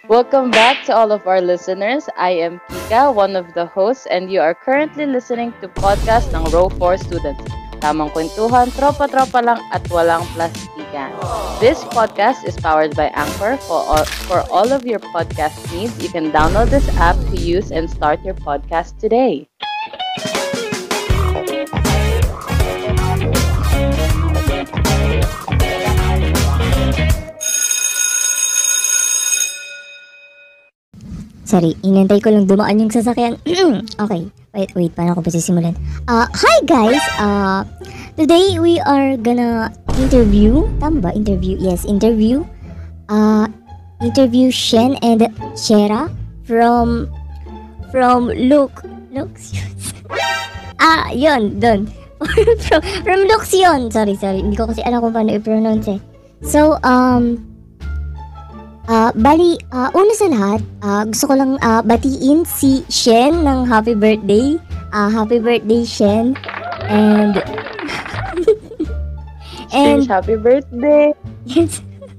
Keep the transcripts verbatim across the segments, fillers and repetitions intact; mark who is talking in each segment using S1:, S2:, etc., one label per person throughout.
S1: Welcome back to all of our listeners. I am Kika, one of the hosts, and you are currently listening to podcast ng Row four Students. Tamang kwentuhan, tropa-tropa lang at walang plastikan. This podcast is powered by Anchor. For all, for all of your podcast needs, you can download this app to use and start your podcast today.
S2: Sorry, inantay ko lang dumaan yung sasakyan. Okay, wait, wait, paano ko ba sisimulan? Uh, hi guys! Uh, today we are gonna interview, tama ba? Interview? Yes, interview. Uh, interview Shen and Chera from, from Luke, Luxions. ah, yun, dun. from, from Luxion. Sorry, sorry, hindi ko kasi alam kung paano i-pronounce eh. So, um, Uh, bali, uh, una sa lahat, uh, gusto ko lang uh, batiin si Shen ng happy birthday. Uh, happy birthday, Shen. And...
S1: and happy birthday!
S2: Yes.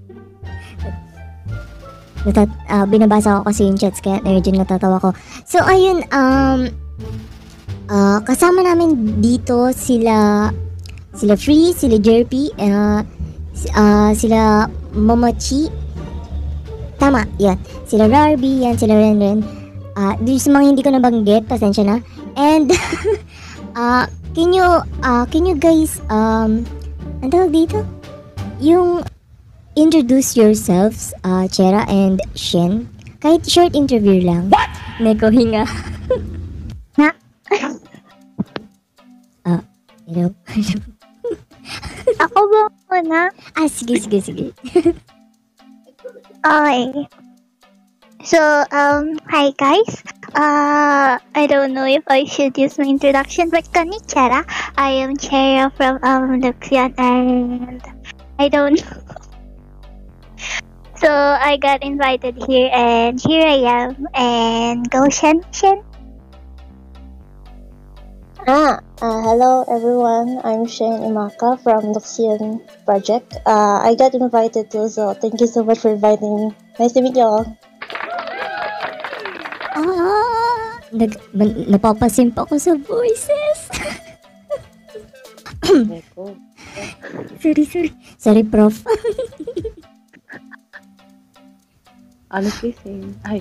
S2: Natat, uh, binabasa ko kasi yung chats kaya medyo natatawa ko. So, ayun, um... Uh, kasama namin dito sila... Sila Free, sila Jerpy, uh, uh, sila Momochi. Tama, yan. Sila Rarby, yan, sila Renren. Ah, uh, sa mga hindi ko nabanggit, pasensya na. And, ah, uh, can you, uh, can you guys, um, ang tawag dito? Yung, introduce yourselves, uh, Chera and Shen. Kahit short interview lang. What? Neko, hinga.
S3: Na?
S2: Ah, uh, hello?
S3: Ako ba muna?
S2: Ah, sige, sige, sige.
S3: Okay. So, um, hi guys. Uh, I don't know if I should use my introduction, but konnichiwa. I am Chera from um Luxian, and I don't know. So I got invited here, and here I am. And go Shen Shen.
S4: Ah, uh, hello everyone. I'm Shen Imaka from Luxian Project. Uh, I got invited too, so thank you so much for inviting me. Nice to meet you all.
S2: Ah, nag, napapasimp ako sa voices. sorry, sorry. Sorry, prof.
S1: Honestly, same. Ay,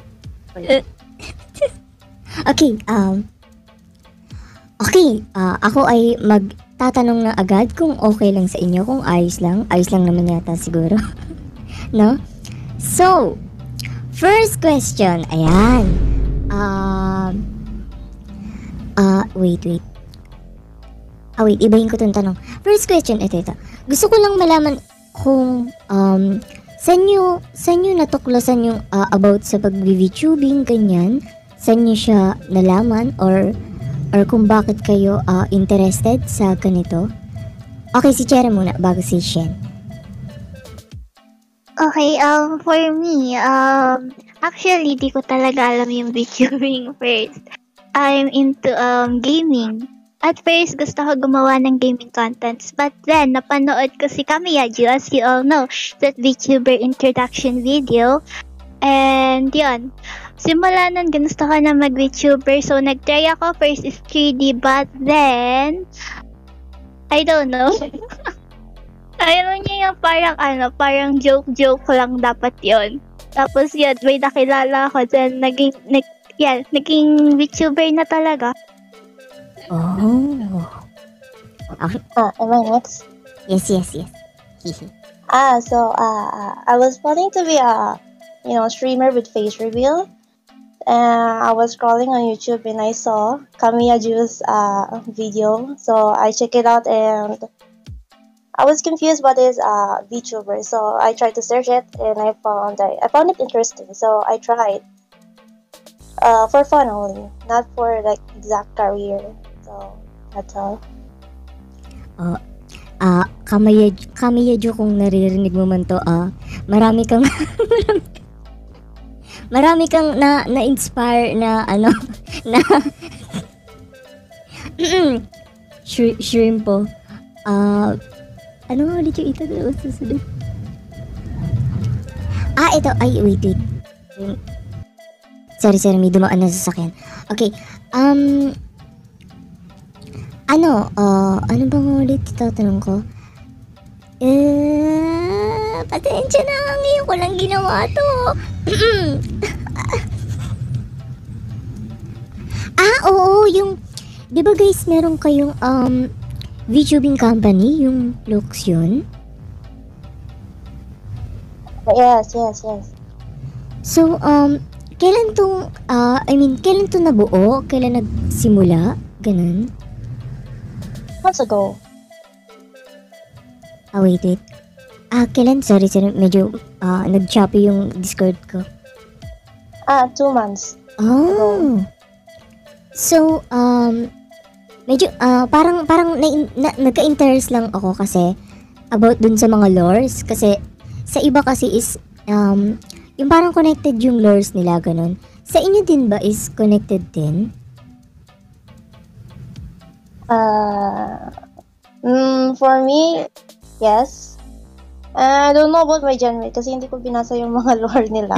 S2: okay, um, Okay, uh, ako ay magtatanong na agad kung okay lang sa inyo, kung ayos lang. Ayos lang naman yata siguro. No? So, first question. Ayan. Uh, uh, wait, wait. Ah, wait. Ibahin ko itong tanong. First question, ito, ito. Gusto ko lang malaman kung um, saan nyo, saan nyo natuklasan yung uh, about sa pag-VTubing, ganyan. Saan nyo siya nalaman or or kung bakit kayo uh, interested sa ganito. Okay, si Chera muna bago si Shen.
S3: Okay, um, for me, um, actually, di ko talaga alam yung VTubing first. I'm into um gaming. At first, gusto ko gumawa ng gaming contents. But then, napanood ko si Kamiyaju, as you all know, that VTuber introduction video. And yun, simula nun, gusto ko na mag-VTuber. So, nag-try ako. First is three D, but then, I don't know. Ayaw niya yung parang, ano, parang joke-joke lang dapat yon. Tapos yun, may nakilala ako. Then, naging, nag, yan, naging VTuber na talaga.
S2: Oh. Okay.
S4: Ah, am I next?
S2: Yes, yes, yes.
S4: ah, so, uh, I was planning to be a, you know, streamer with face reveal. Uh, I was scrolling on YouTube and I saw Kamiyaju's uh, video. So I checked it out and I was confused what is a uh, VTuber. So I tried to search it and I found I, I found it interesting. So I tried uh, for fun only, not for like exact career. So that's all.
S2: Oh, ah, uh, Kamiyaju, Kamiyaju kung naririnig mo man to, ah, uh, marami kang marami Marami kang na na-inspire na ano na Shri- shrimp po. Ah, uh, ano nga ulit yung ito na susunod? Ah, ito ay wait wait. Sorry, sorry, may dumaan na sasakyan. Okay, um, ano, uh, ano bang ulit tatanong ko? Eh, patensya na, ngayon ko lang ginawa to. ah, oo, yung, di ba guys, meron kayong, um, VTubing company, yung Lux yun?
S4: Yes, yes, yes.
S2: So, um, kailan tong, uh, I mean, kailan to nabuo? Kailan nagsimula? Ganun?
S4: Months ago.
S2: Ah, wait, wait. Ah, kailan? Sorry, sorry. Medyo, ah, nag-choppy yung Discord ko.
S4: Ah, two months.
S2: Oh. So, um, medyo, ah, parang, parang na, na, nagka-interest lang ako kasi about dun sa mga lores. Kasi, sa iba kasi is, um, yung parang connected yung lores nila, ganun. Sa inyo din ba is connected din?
S4: Uh, mm, for me, yes. Uh, I don't know about my genre kasi hindi ko binasa yung mga lore nila.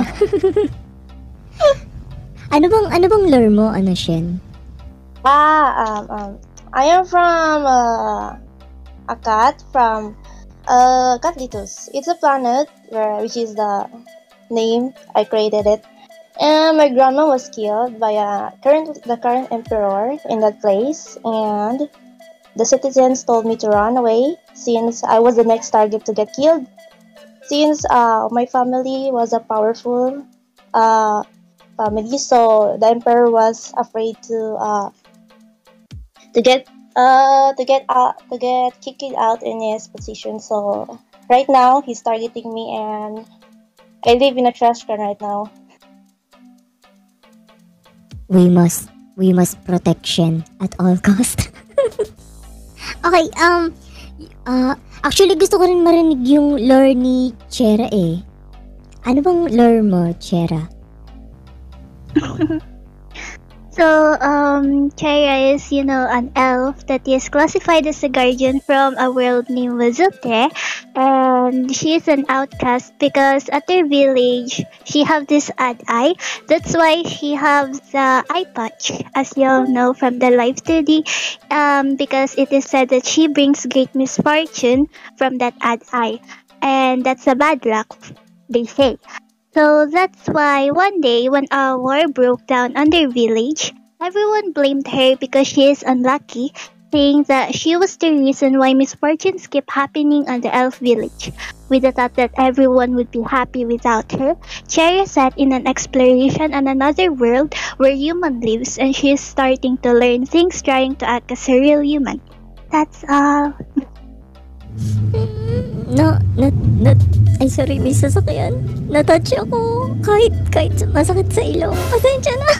S2: Ano bang, ano bang lore mo, ano, Shen?
S4: ah, um, um, I am from uh, a cat from uh, Catlitus. It's a planet where, which is the name I created it. And my grandma was killed by a current the current emperor in that place, and the citizens told me to run away since I was the next target to get killed. Since uh, my family was a powerful uh, family, so the emperor was afraid to uh, to get uh, to get out to get kicked out in his position. So right now he's targeting me, and I live in a trash can right now.
S2: We must, we must protection at all cost. Okay, um, uh, actually gusto ko rin marinig yung lore ni Chera eh. Ano bang lore mo, Chera?
S3: So, um, Chaya is, you know, an elf that is classified as a guardian from a world named Wazuke, and she is an outcast because at her village, she have this odd eye. That's why she has the eye patch, as you all know from the live study, um, because it is said that she brings great misfortune from that odd eye, and that's a bad luck, they say. So that's why one day when a war broke down on their village, everyone blamed her because she is unlucky, saying that she was the reason why misfortunes kept happening on the elf village. With the thought that everyone would be happy without her, Cherry sat in an exploration on another world where human lives, and she is starting to learn things trying to act as a real human. That's all.
S2: No, na, na, ay sorry, may sasakyan. Natouch ako. Kahit, kahit masakit sa ilong. Pasensya na.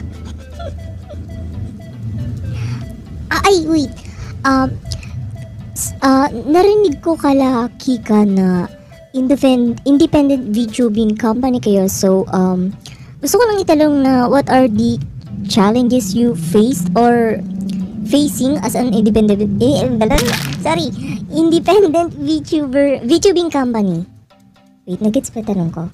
S2: ah, ay, wait. Um, uh, narinig ko kala, Kika, na independent, independent VTubing company kayo. So, um, gusto ko lang itanong na what are the challenges you faced or facing as an independent, eh, sorry, independent VTuber, VTubing company. Wait, nagets pa tanong ko.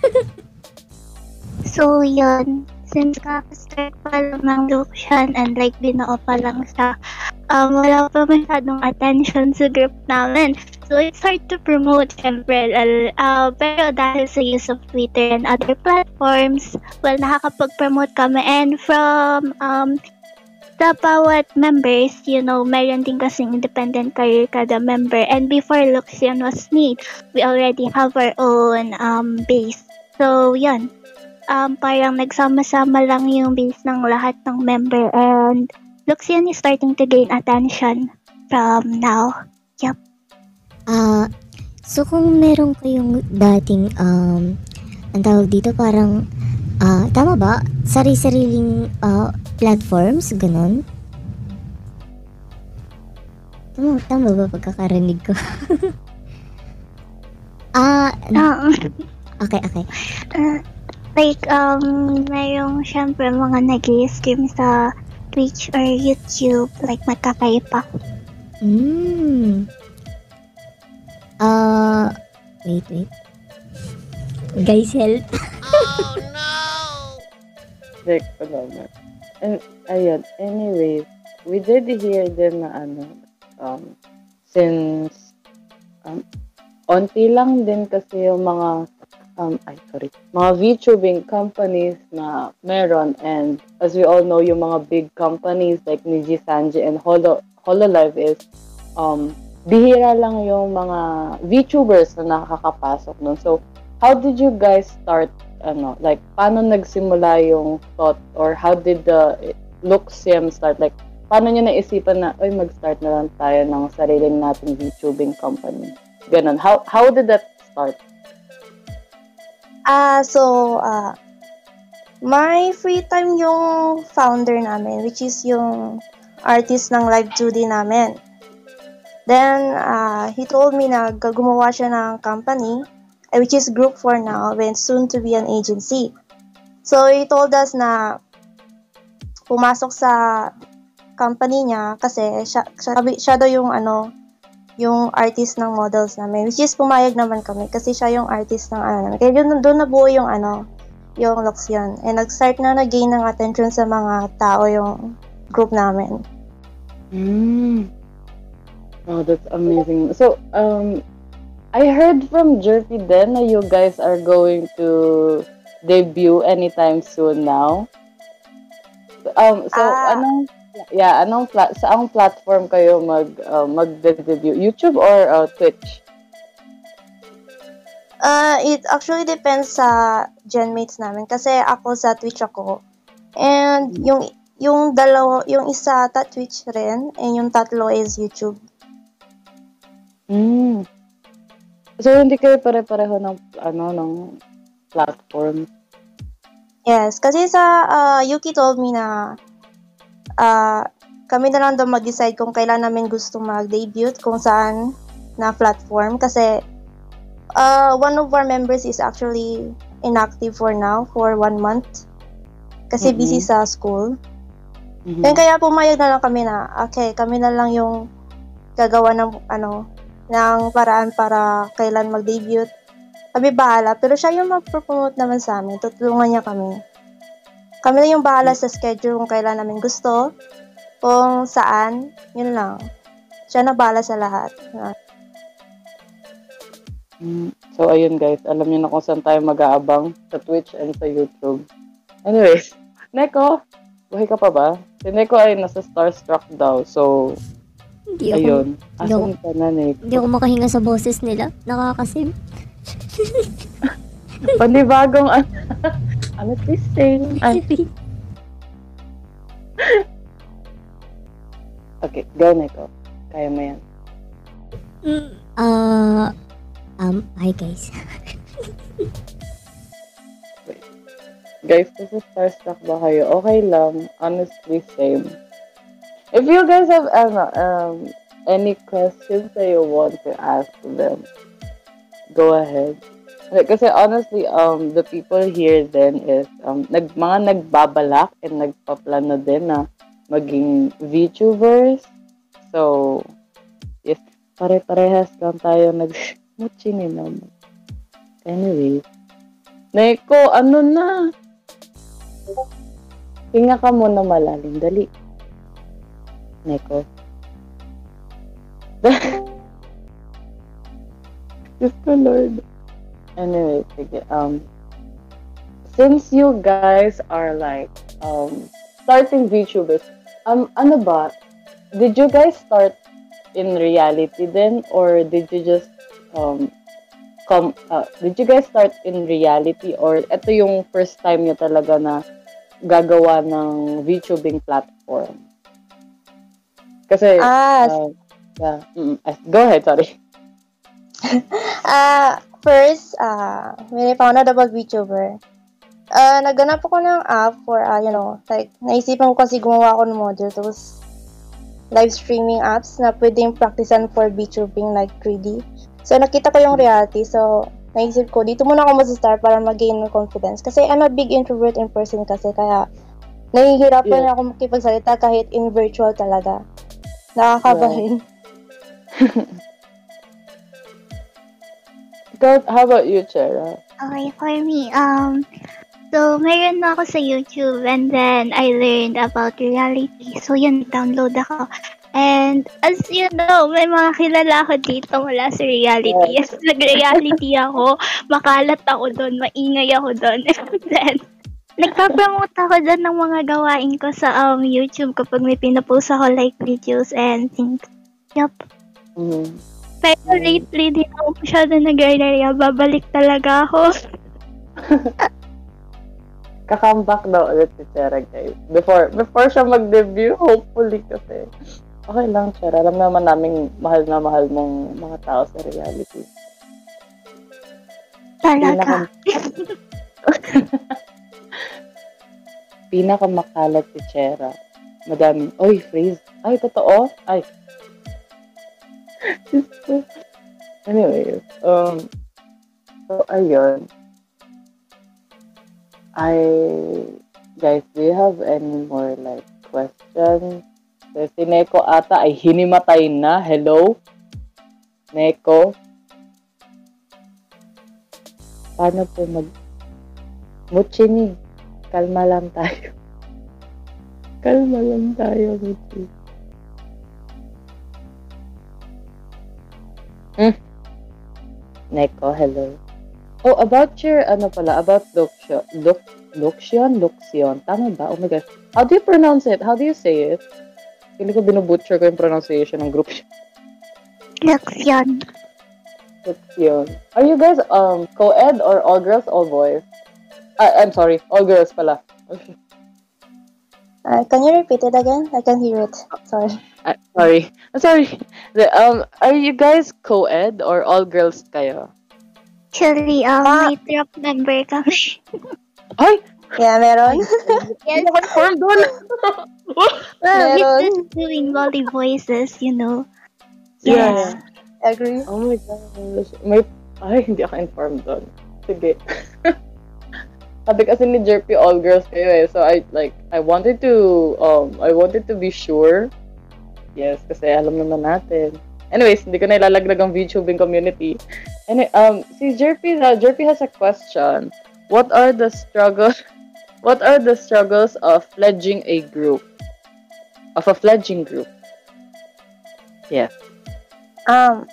S3: So, yun. Since kakastart pa lang ng Luxian and like binuo pa lang siya, um, wala pa masyadong attention sa group namin. So, it's hard to promote, syempre. Uh, pero dahil sa use of Twitter and other platforms, well, nakakapag-promote kami. And from um, sa bawat members, you know, meron din kasing independent career kada member. And before Luxian was made, we already have our own um, base. So, yun. Um, parang nagsama-sama lang yung base ng lahat ng member. And Luxian is starting to gain attention from now. Yep.
S2: Ah, uh, so kung meron kayong dating, um, ang tawag dito parang, ah, uh, tama ba? Sari-sariling, uh, platforms, ganun? Tama, tama ba pagkakarinig ko? Ah,
S3: uh,
S2: okay, okay.
S3: Uh, like, um, mayroong syempre mga nag-i-stream sa Twitch or YouTube, like magkakaiba.
S2: Hmm. Ah, uh, wait, wait. Guys, help. Oh, no!
S1: Like, ano naman. And, ayun, anyways, we did hear din na ano, um, since, um, onti lang din kasi yung mga, um, ay, sorry, mga VTubing companies na meron, and as we all know, yung mga big companies like Niji Sanji and Holo, Hololive is, um, bihira lang yung mga VTubers na nakakapasok nun. So, how did you guys start, ano, like, paano nagsimula yung thought, or how did the Luxiem start? Like, paano nyo naisipan na, oy, mag-start na lang tayo ng sarili nating VTubing company? Ganon. How, how did that start?
S4: Ah, so, ah, my free time yung founder namin, which is yung artist ng Live two D namin. Then, uh, he told me na gumawa siya ng company, eh, which is Group four now, and soon to be an agency. So, he told us na pumasok sa company niya kasi siya, siya, siya daw yung ano, yung artist ng models namin, which is pumayag naman kami kasi siya yung artist ng ano namin. Kaya yun, doon nabuo yung ano, yung Luxiem. And nag-start na nag-gain ng attention sa mga tao yung group namin.
S1: Mm. Oh, that's amazing. So, um, I heard from Jerpy then na you guys are going to debut anytime soon now. Um, so,
S4: Ah.
S1: anong, yeah, anong, pla- saang platform kayo mag, uh, mag-debut? YouTube or uh, Twitch?
S4: Uh, it actually depends sa genmates namin kasi ako sa Twitch ako. And yung yung dalawa, yung isa ta Twitch rin, and yung tatlo is YouTube.
S1: Mm. So, hindi kayo pare-pareho ng, ano, ng platform?
S4: Yes, kasi sa uh, Yuki told me na uh, kami na lang daw mag-decide kung kailan namin gusto mag-debut, kung saan na platform. Kasi uh, one of our members is actually inactive for now, for one month. Kasi
S1: Mhm.
S4: busy sa school.
S1: Mhm.
S4: Then kaya pumayag na lang kami na, okay, kami na lang yung gagawa ng, ano, ng paraan para kailan mag-debut. Kami bahala, pero siya yung mag-promote naman sa amin, tutulungan niya kami. Kami na yung bahala sa schedule kung kailan namin gusto, kung saan, yun lang. Siya na bahala sa lahat.
S1: Mm. So, ayun guys, alam niyo na kung saan tayo mag-aabang sa Twitch and sa YouTube. Anyways, Neko, buhay ka pa ba? Si Neko ay nasa Starstruck daw, so,
S2: Hindi ako,
S1: ayun.
S2: hindi ako,
S1: Asan ka na, Neko?
S2: hindi ako makahinga sa boses nila. Nakakasim.
S1: Panibagong, ano this thing? Ay, okay, go Neko. Kaya mo yan.
S2: Mm, Ah, um, hi guys.
S1: Guys, kasi Starstruck ba kayo? Okay lang. Honestly, same. If you guys have ano, um, any questions that you want to ask them, go ahead. Like, kasi honestly, um, the people here then is um, nag, mga nagbabalak and nagpaplano din na maging VTubers. So, yes, pare-parehas lang tayo nag-muchini naman. Anyway, Neko, ano na? Hinga ka muna malalim. Dali. Neko. Diyos ko, Lord. Anyway, sige. Um, since you guys are like, um, starting VTubers, um, ano ba? Did you guys start in reality then? Or did you just, um, come, uh, did you guys start in reality? Or ito yung first time nyo talaga na gagawa ng VTubing platform? Kasi,
S4: Ah,
S1: uh, yeah. Mm, uh, go ahead, sorry.
S4: Ah, first, ah, when I found out about VTuber, ah, naghanap ako ng app for, ah, you know, like, naisipan ko kasi gumawa ako ng module, tapos live streaming apps na pwedeng practicean for VTubing like three D. So, nakita ko yung reality, so, naisip ko, dito muna ako mag-start para mag-gain ng confidence. Kasi I'm a big introvert in person kasi, kaya nahihirapan
S1: Yeah.
S4: ako makipagsalita kahit in virtual talaga. Nakakabahin.
S1: Ikaw, how about you, Chera?
S3: Okay, for me, um, So, mayroon na ako sa YouTube and then I learned about reality. So, yun, download ako. And as you know, may mga kilala ako dito mula sa reality. Yes, nag-reality ako. Makalat ako doon, maingay ako doon. And then, nagpa-promote ako doon ng mga gawain ko sa um, YouTube kapag may pinapost ako like videos and things. Yup.
S1: Mhm.
S3: Pero lately, di ako masyado nag-area. Babalik talaga ako.
S1: Ka-comeback daw ulit si Chera, guys. Before, before siya mag-debut, hopefully kasi. Okay lang, Chera. Alam naman namin mahal na mahal mong mga tao sa reality.
S3: Talaga.
S1: Pinakamakalat si Chera. Madaming, oy, phrase. Ay, totoo? Ay. Anyway, um, so, ayun. I, guys, do you have any more, like, questions? So, si Neko ata ay hinimatay na. Hello? Neko? Paano po mag... Muchini, kalma lang tayo. Kalma lang tayo, Muchi. Hmm. Neko, hello. Oh, about your, ano pala, about Luxion. Lux, Luxion? Luxion. Tama ba? Oh my gosh. How do you pronounce it? How do you say it? Hindi ko binubutcher ko yung pronunciation ng group.
S3: Luxion.
S1: Luxion. Are you guys um co-ed or all girls, all boys? Ah, I'm sorry, all girls pala.
S4: Uh, can you repeat it again? I can hear it. Sorry.
S1: Ah, sorry. I'm sorry. The, um, are you guys co-ed or all girls kayo?
S3: Actually, um,
S4: Ah.
S3: may trap member kami.
S1: Ay!
S4: Yeah, meron.
S3: Yes.
S1: Confirm doon!
S3: Well,
S4: Meron.
S3: he's just doing volley voices, you know.
S1: Yeah.
S4: Agree.
S1: Oh my gosh. May... Ay, hindi ako informed doon. Sige. Sabi kasi ni Jerpy, all girls kayo eh. So I, like, I wanted to, um, I wanted to be sure. Yes, kasi alam naman natin. Anyways, hindi ko na ilalaglag ang VTubing community. And um, si Jerpy, uh, Jerpy has a question. What are the struggles, what are the struggles of fledging a group? Of a fledging group? Yeah.
S4: Um,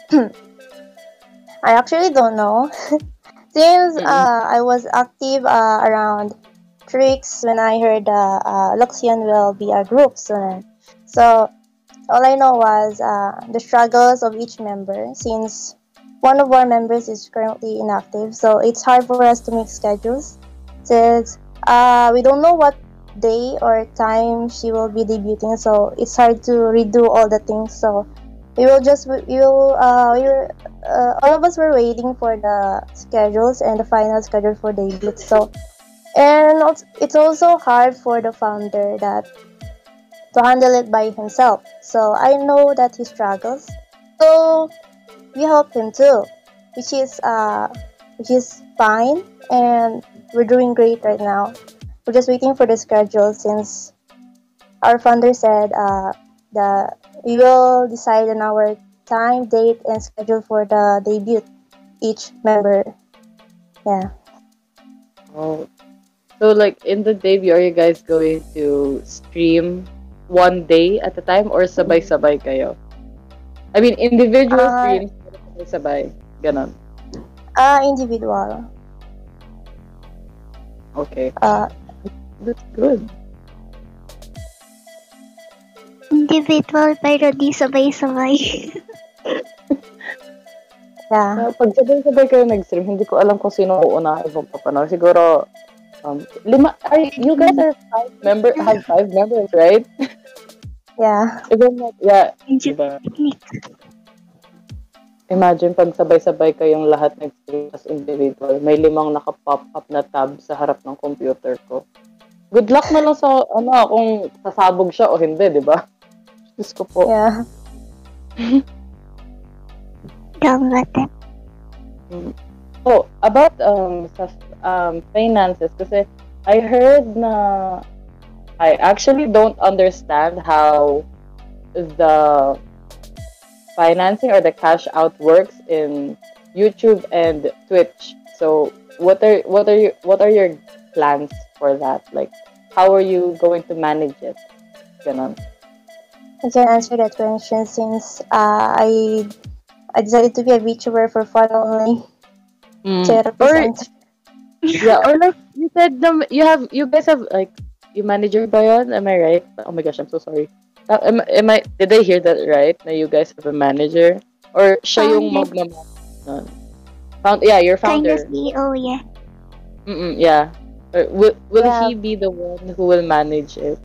S4: I actually don't know. Since
S1: Mm.
S4: uh, I was active uh, around three weeks when I heard uh, uh, Luxion will be a group soon. So all I know was uh, the struggles of each member since one of our members is currently inactive. So it's hard for us to make schedules since uh, we don't know what day or time she will be debuting. So it's hard to redo all the things. So we will just we will uh, we were, uh, all of us were waiting for the schedules and the final schedule for debut. So and also, it's also hard for the founder that to handle it by himself. So I know that he struggles. So we help him too, which is uh which is fine, and we're doing great right now. We're just waiting for the schedule since our founder said uh that we will decide on our time, date, and schedule for the debut each member. Yeah.
S1: Oh. So, like, in the debut, are you guys going to stream one day at a time or sabay-sabay kayo? I mean, individual
S4: Uh,
S1: streams, sabay-sabay. Ganon.
S4: Uh individual.
S1: Okay.
S4: Uh
S1: That's good.
S3: Individual pero di sabay-sabay.
S4: yeah.
S1: Uh, pag sabay-sabay kayo nag-stream, hindi ko alam kung sino uunahin mo papanood. Siguro, um, lima, are, you guys are five member, have five members, right?
S4: Yeah.
S1: If I'm not, yeah. Diba? Imagine pag sabay-sabay kayong lahat nag-stream as individual, may limang naka-pop up na tab sa harap ng computer ko. Good luck na lang sa, ano, kung sasabog siya o hindi, di ba? Diyos ko po.
S4: Yeah.
S3: Don't let them.
S1: Oh, about um, sa, um, finances, kasi I heard na I actually don't understand how the financing or the cash out works in YouTube and Twitch. So, what are what are you what are your plans for that? Like, how are you going to manage it? Ganon.
S4: I can answer that question since uh, I I decided to be a VTuber for fun only.
S1: Mm.
S4: To
S1: Or
S4: represent.
S1: yeah, or like you said, the, you have you guys have like you manager ba yun? Am I right? Oh my gosh, I'm so sorry. Uh, am, am I did I hear that right? Na you guys have a manager or siya yung
S3: Founder.
S1: magmamanage nun? Found yeah, your
S3: Kind of
S1: founder.
S3: C E O, yeah.
S1: Mm yeah. Or will will
S4: Yeah.
S1: he be the one who will manage it?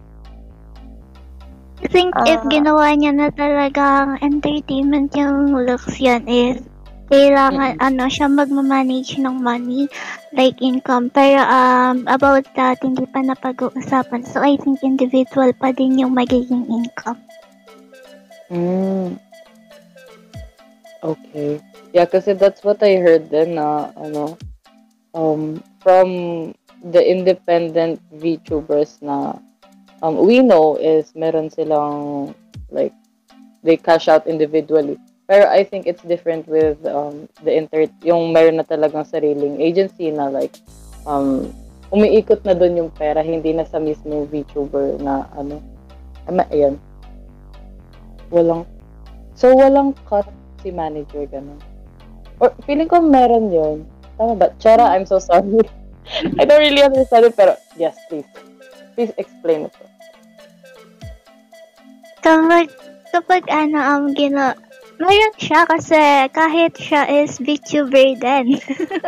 S3: I think if
S4: Ah.
S3: ginawa niya na talagang entertainment yung looks yan is kailangan ano siya magmamanage ng money like income, pero um about that hindi pa napag-uusapan, so I think individual pa din yung magiging income.
S1: Mm. Okay. Yeah, kasi that's what I heard din na ano um from the independent VTubers na um we know is meron silang like they cash out individually. Pero I think it's different with um the inter yung meron na talagang sariling agency na like um umiikot na doon yung pera, hindi na sa mismo VTuber na ano. Ama, ayan. Walang so walang cut si manager ganun. Or feeling ko meron yun. Tama ba? Chara, I'm so sorry. I don't really understand it, pero yes, please. Please explain it.
S3: Kapag, kapag ano, um, gina, mayroon siya kasi kahit siya is VTuber din.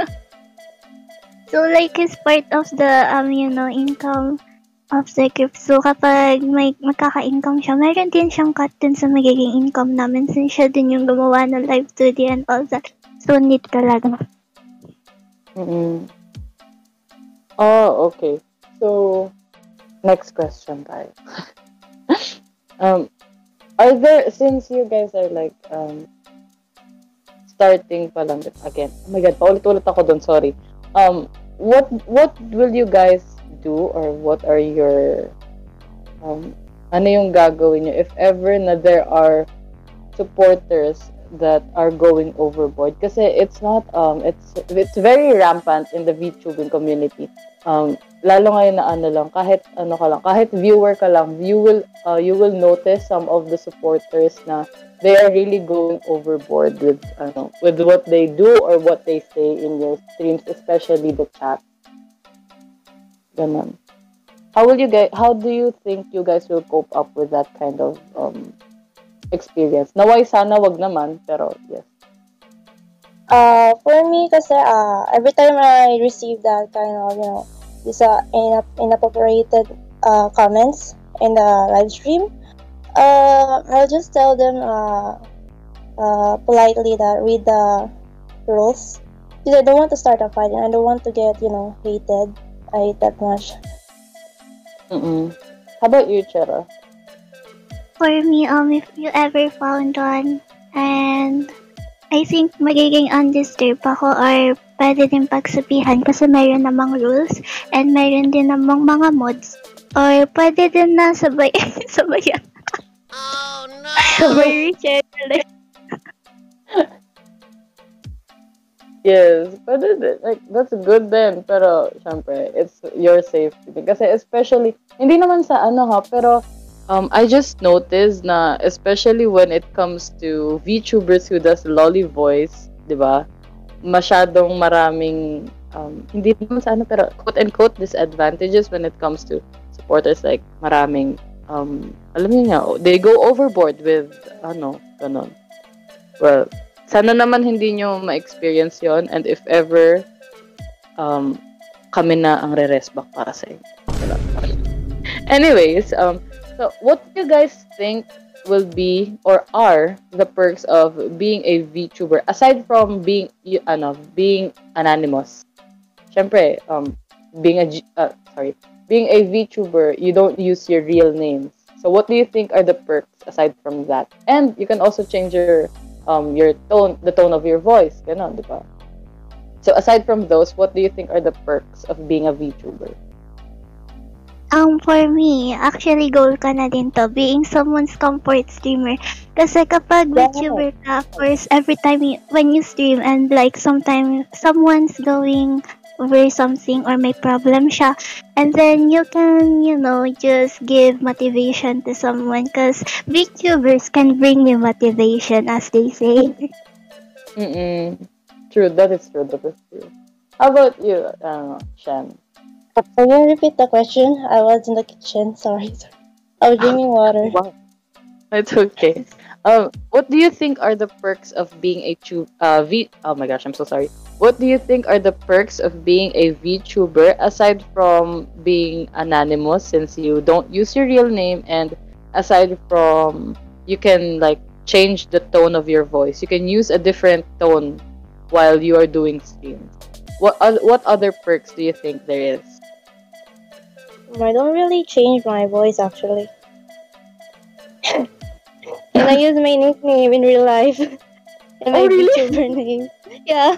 S3: So, like, it's part of the, um, you know, income of the group. So, kapag may magkaka-income siya, mayroon din siyang cut din sa magiging income namin since siya din yung gumawa ng live two D and all that. So, need talaga.
S1: Mm-mm. Oh, okay. So, next question, guys. um, are there, since you guys are like, um, starting pa lang, again, oh my god, paulit-ulit ako dun, sorry. Um, what, what will you guys do or what are your, um, ano yung gagawin nyo if ever na there are supporters that are going overboard kasi it's not um it's it's very rampant in the VTubing community, um lalo ngayon na ano lang kahit ano ka lang kahit viewer ka lang you will uh, you will notice some of the supporters na they are really going overboard with ano with what they do or what they say in your streams, especially the chat. Ganon. How will you guys how do you think you guys will cope up with that kind of um experience? Naway sana wag naman, pero yes.
S4: Uh, for me, kasi uh, every time I receive that kind of, you know, these uh, inap- inappropriated uh, comments in the live stream, uh, I'll just tell them uh, uh, politely that read the rules. Because I don't want to start a fight and I don't want to get, you know, hated. I hate that much.
S1: Mm-mm. How about you, Chera?
S3: For me, um, if you ever found one, and I think magiging undisturbed ako or pwede din pagsabihan kasi mayroon namang rules and mayroon din namang mga mods or pwede din na sabay, sabayan. Oh no! Sabay rechannel.
S1: Yes, pwede din. Like, that's good din. Pero, syempre, it's your safety. Kasi especially, hindi naman sa ano ha, pero Um, I just noticed na, especially when it comes to VTubers who does lolly voice, di ba? Masyadong maraming, um, hindi naman sa ano, pero quote-unquote disadvantages when it comes to supporters. Like, maraming, um, alam niyo nga, they go overboard with, ano, ganon. Well, sana naman hindi nyo ma-experience yon, and if ever, um, kami na ang re-rest back para sa inyo. Anyways, um, so, what do you guys think will be or are the perks of being a VTuber aside from being y- ano, being anonymous? Syempre, um being a G- uh, sorry, being a VTuber, you don't use your real names. So, what do you think are the perks aside from that? And you can also change your um your tone, the tone of your voice, ganon, di ba? So, aside from those, what do you think are the perks of being a VTuber?
S3: Um, for me, actually goal ka na din to, being someone's comfort streamer. Kasi kapag
S4: Yeah.
S3: VTuber ka, of course, every time you, when you stream and like sometimes someone's going over something or may problem siya. And then you can, you know, just give motivation to someone because VTubers can bring you motivation, as they say.
S1: Mm-mm. True, that is true. That is true. How about you, uh, Shan?
S4: Can you repeat the question? I was in the kitchen. Sorry. sorry. I was drinking water.
S1: Wow, it's okay. Um, what do you think are the perks of being a tu- uh, V? Oh my gosh, I'm so sorry. What do you think are the perks of being a VTuber aside from being anonymous, since you don't use your real name, and aside from you can like change the tone of your voice, you can use a different tone while you are doing streams. What oth- what other perks do you think there is?
S4: I don't really change my voice actually. And I use my nickname in real life. And my
S1: Oh really?
S4: VTuber name. Yeah.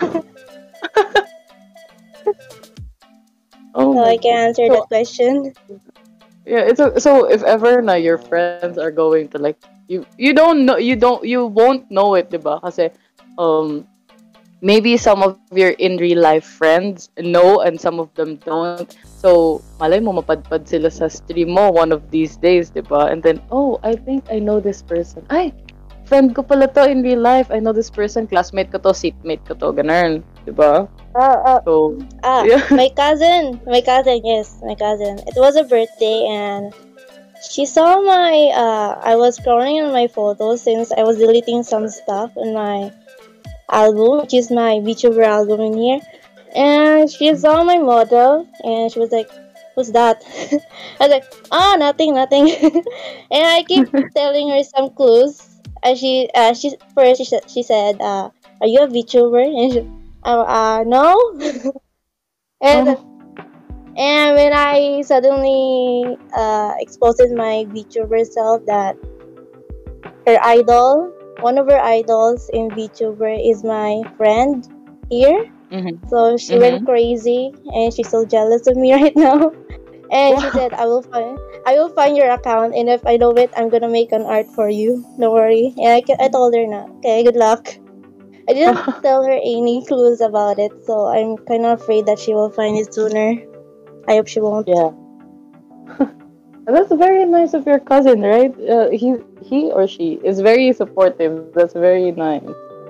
S1: Oh
S4: So
S1: my
S4: I can
S1: god.
S4: answer
S1: So
S4: that question.
S1: yeah, it's a, so if ever na your friends are going to like you you don't know you don't you won't know it, diba? Kasi um maybe some of your in real life friends know and some of them don't. So malay mo mapadpad sila sa stream mo one of these days, diba? And then oh, I think I know this person. Ay, friend ko pala to in real life. I know this person, classmate ko to, seatmate ko to, ganun, diba?
S4: Ah, ah,
S1: So
S4: ah,
S1: yeah.
S4: my cousin. My cousin, yes, my cousin. It was a birthday and she saw my, uh, I was scrolling on my photos since I was deleting some stuff in my album, which is my VTuber album in here. And she saw my model and she was like, who's that? I was like, oh, nothing, nothing. And I keep telling her some clues. And she, uh, she first she, said- she said, uh, are you a VTuber? And she, uh, uh no. and
S1: Oh.
S4: and when I suddenly uh, exposed my VTuber self that her idol, one of her idols in VTuber is my friend here.
S1: Mm-hmm.
S4: So she
S1: Mm-hmm.
S4: went crazy and she's so jealous of me right now. And she
S1: Wow.
S4: said, I will find I will find your account and if I know it, I'm gonna make an art for you. Don't worry. And I, ca- I told her na, okay, good luck. I didn't tell her any clues about it, so I'm kind of afraid that she will find it sooner. I hope she won't.
S1: Yeah. That's very nice of your cousin, right? Uh, he he or she is very supportive. That's very nice.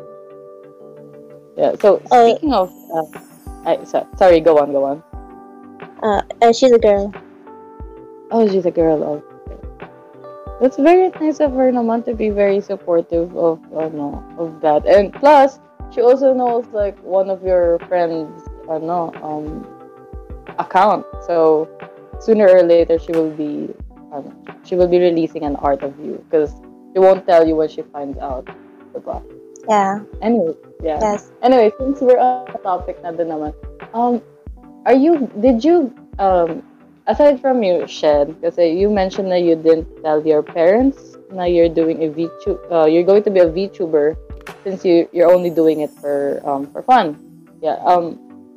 S1: Yeah. So
S4: Uh,
S1: speaking of, uh, I so, sorry. Go on. Go on.
S4: uh, uh, she's a girl.
S1: Oh, she's a girl. Oh, that's very nice of her, naman, to be very supportive of, ano, of that. And plus, she also knows like one of your friends, ano, um, account. So sooner or later, she will be, ano, she will be releasing an art of you because she won't tell you when she finds out. Diba?
S4: Yeah.
S1: Anyway, yeah.
S4: Yes.
S1: Anyway, since we're on the topic na din naman, um, are you, did you, um, aside from you, Shed, kasi you mentioned that you didn't tell your parents na you're doing a VTuber, uh, you're going to be a VTuber since you, you're only doing it for, um, for fun. Yeah, um,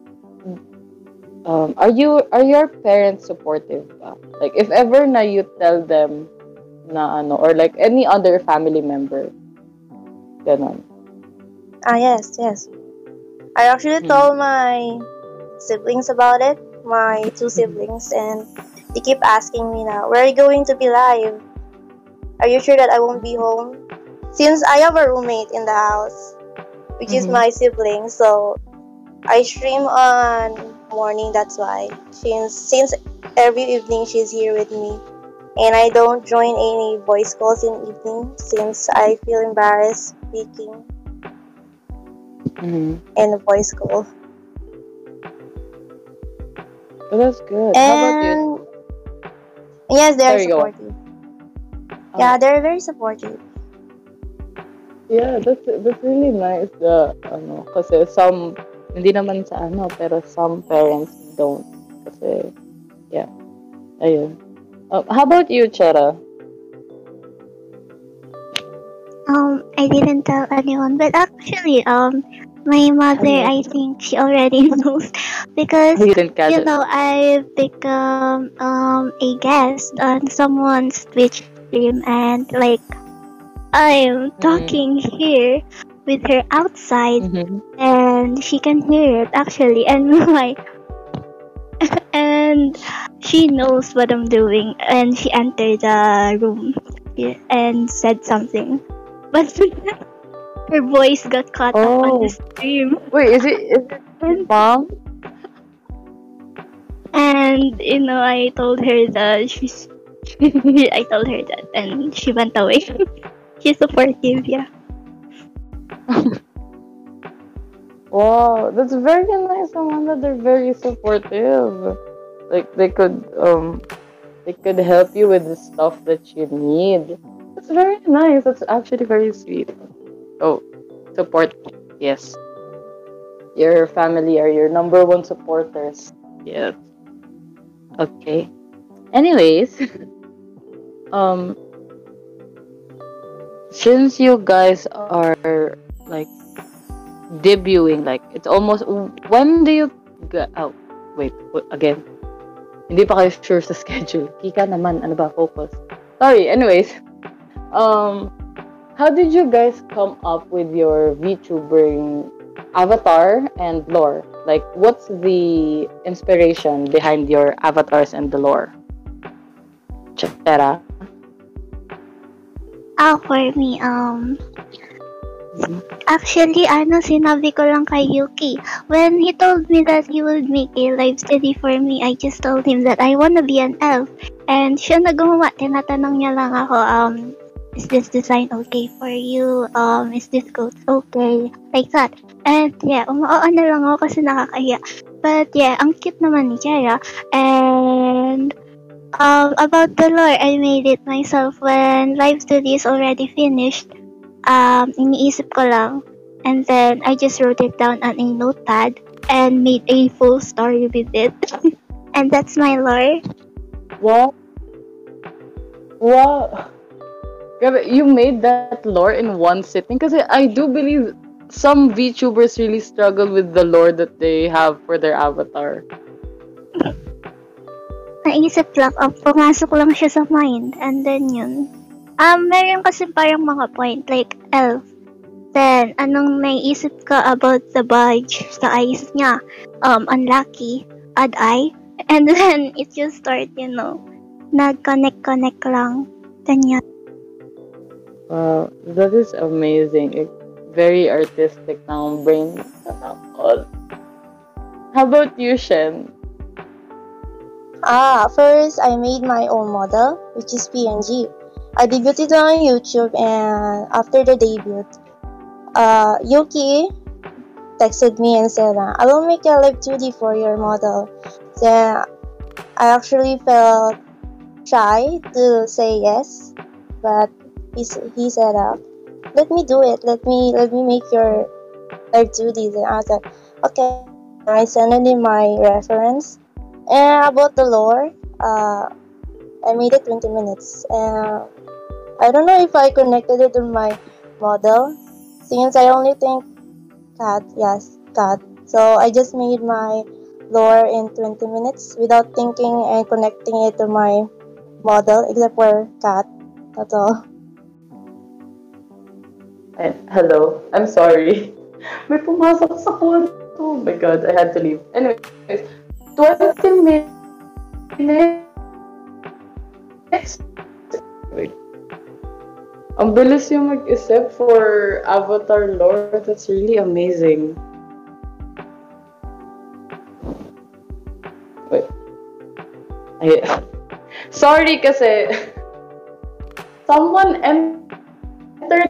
S1: um, are you, are your parents supportive ba? Like, if ever na you tell them na ano, or like any other family member, ganon.
S4: Ah, yes, yes. I actually
S1: Hmm.
S4: told my siblings about it, my two siblings, and they keep asking me now, where are you going to be live? Are you sure that I won't be home? Since I have a roommate in the house, which is
S1: Mhm.
S4: my sibling, so I stream on morning, that's why. Since, since every evening she's here with me. And I don't join any voice calls in evening since I feel embarrassed speaking
S1: Mhm.
S4: in a voice call.
S1: Oh, that's good. How about you?
S4: And yes, they're
S1: Sorry, go on.
S4: supportive. Yeah,
S1: Oh,
S4: they're very supportive.
S1: yeah, that's that's really nice. Uh, ano, kasi some hindi naman sa ano, pero some parents don't. Kasi yeah, ayun. Uh, how about you, Chera?
S3: Um, I didn't tell anyone, but actually, um, my mother,
S1: Ano?
S3: I think she already knows because,
S1: You didn't catch
S3: you
S1: it.
S3: know, I've become um a guest on someone's Twitch stream, and like I'm talking here with her outside,
S1: Mm-hmm.
S3: and she can hear it actually, and my and she knows what I'm doing, and she entered the room yeah, and said something, but her voice got caught up on the
S1: Oh,
S3: stream,
S1: wait, is it is it
S3: and,
S1: mom?
S3: and you know I told her that she's I told her that, and she went away. She's supportive, yeah.
S1: Wow, that's very nice, Amanda. They're very supportive. Like they could um they could help you with the stuff that you need. That's very nice. That's actually very sweet. Oh, support. Yes. Your family are your number one supporters. Yes. Okay. Anyways, um since you guys are like debuting, like it's almost, when do you go, oh wait, w- again, hindi pa kayo sure sa schedule. Kika naman, ano ba, focus. Sorry, anyways, um how did you guys come up with your VTubering avatar and lore? Like, what's the inspiration behind your avatars and the lore? Chera?
S3: Ah, for me, um, actually, ano, sinabi ko lang kay Yuki. When he told me that he would make a live study for me, I just told him that I wanna be an elf. And siya na gumawa. Tinatanong niya lang ako, um, is this design okay for you? Um, is this coat okay? Like that. And yeah, umuoo na lang ako kasi nakakaya. But yeah, ang cute naman ni Chera. And um, about the lore, I made it myself when live study is already finished. Um, iniisip ko lang. And then, I just wrote it down on a notepad and made a full story with it. And that's my lore.
S1: Wow. Wow. Grabe, you made that lore in one sitting? Kasi I do believe some VTubers really struggle with the lore that they have for their avatar.
S3: Naisip lang, um, pumasok lang siya sa mind. And then yun. Um, meron kasi parang mga point, like elf. Then, anong naisip ka about the badge sa eyes niya? Um, unlucky, odd eye. And then, it just start, you know, nag-connect-connect lang. Ganyan.
S1: Wow, that is amazing. It's very artistic ng brain. How about you, Shen?
S4: Ah, first I made my own model, which is P N G. I debuted on YouTube, and after the debut, uh, Yuki texted me and said, uh, I will make a live two D for your model. Then I actually felt shy to say yes, but he, he said, uh, let me do it. Let me let me make your live two D. Then I was like, okay. I sent in my reference. And about the lore, uh, I made it twenty minutes. And I don't know if I connected it to my model, since I only think cat, yes, cat. So I just made my lore in twenty minutes without thinking and connecting it to my model, except for cat. That's all.
S1: Eh, hello, I'm sorry. May pumasok sa kwarto. Oh my god, I had to leave. Anyways, twenty minutes. Wait. Ang bilis yung mag-isip for Avatar lore. That's really amazing. Wait. Ay, sorry kasi someone entered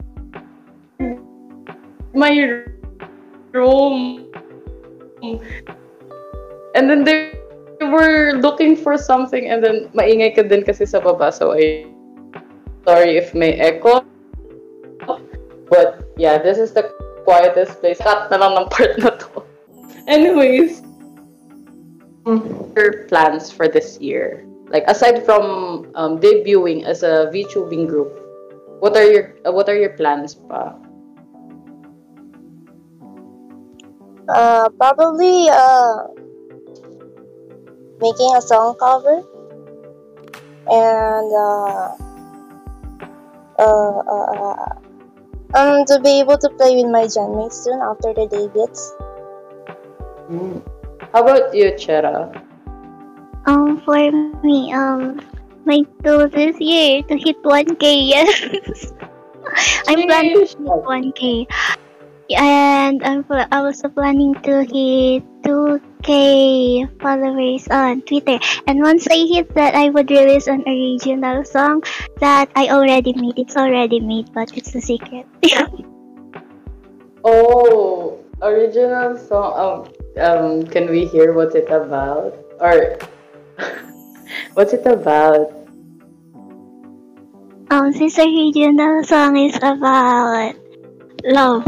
S1: my room and then they were looking for something and then maingay ka din kasi sa baba, so I sorry if may echo. But yeah, this is the quietest place. Cut na lang ng part na to. Anyways, your plans for this year? Like aside from um, debuting as a VTubing group, what are your uh, what are your plans pa?
S4: Uh, probably uh, making a song cover and uh, uh, uh, uh, um, to be able to play with my genmates soon after the debuts.
S1: Mm. How about you, Chera?
S3: Um, for me, um, my goal this year to hit one K. Yes, I'm planning to hit one K, and I'm pl- I was planning to hit two K followers on Twitter. And once I hit that, I would release an original song that I already made. It's already made, but it's a secret.
S1: Oh, original song. Um, um, can we hear what's it about? Or what's it about?
S3: Um, since the original song is about love.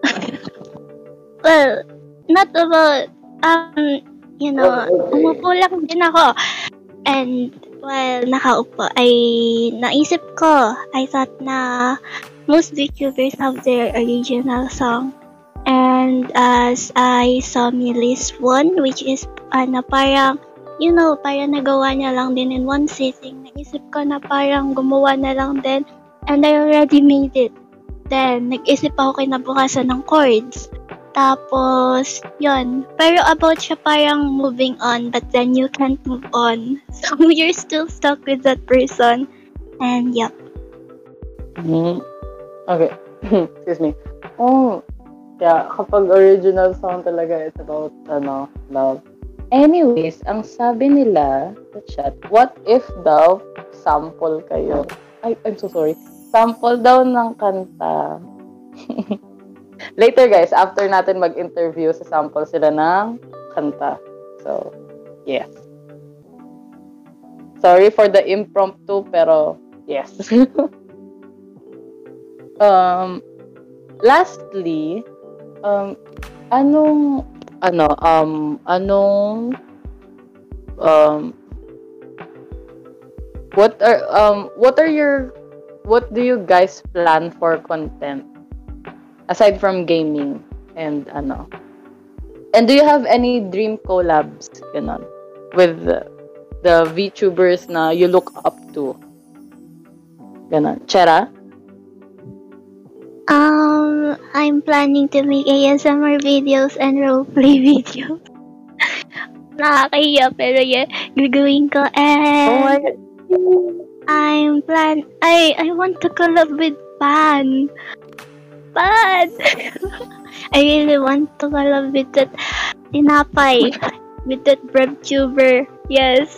S3: Well, not about, um, you know,
S1: Oh, okay.
S3: umupo lang din ako. And while nakaupo, ay naisip ko, I thought na most VTubers have their original song. And as I saw Millie's one, which is, ano, parang, you know, parang nagawa niya lang din in one sitting. Naisip ko na parang gumawa na lang din. And I already made it. Then, nag-isip ako kinabukasan ng chords. Tapos, yun. Pero about siya parang moving on, but then you can't move on. So, you're still stuck with that person. And, yep.
S1: Mhm. Okay. Excuse me. Oh, yeah, kapag original song talaga, it's about, ano, love. Anyways, ang sabi nila sa chat, what if daw sample kayo? Ay, I'm so sorry. Sample daw ng kanta. Later, guys, after natin mag-interview, sa sample sila ng kanta. So, yes. Sorry for the impromptu, pero yes. um, lastly, um, anong, ano, um, anong, um, what are, um, what are your, what do you guys plan for content? Aside from gaming and ano. And do you have any dream collabs, ganon, with the, the VTubers na you look up to? Ganon. Chera?
S3: Um, I'm planning to make A S M R videos and roleplay videos. Nakakahiya, pero yeah, gagawin ko. And
S1: Oh my God.
S3: I'm plan. I I want to collab with Pan. Pan. I really want to collab with that tinapay, with that BrevTuber. Yes.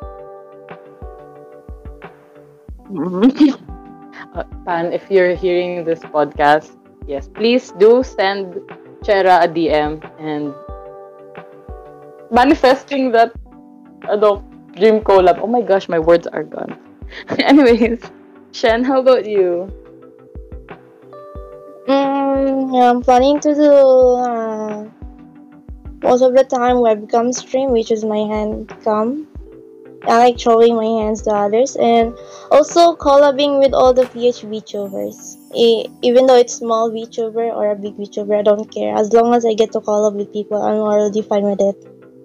S1: uh, Pan, if you're hearing this podcast, yes, please do send Chera a D M and manifesting that ano, dream collab. Oh my gosh, my words are gone. Anyways, Shen, how about you?
S4: Mm, yeah, I'm planning to do uh, most of the time webcam stream, which is my hand cam. I like showing my hands to others, and also collabing with all the P H VTubers. E- even though it's small VTuber or a big VTuber, I don't care. As long as I get to collab with people, I'm already fine with it.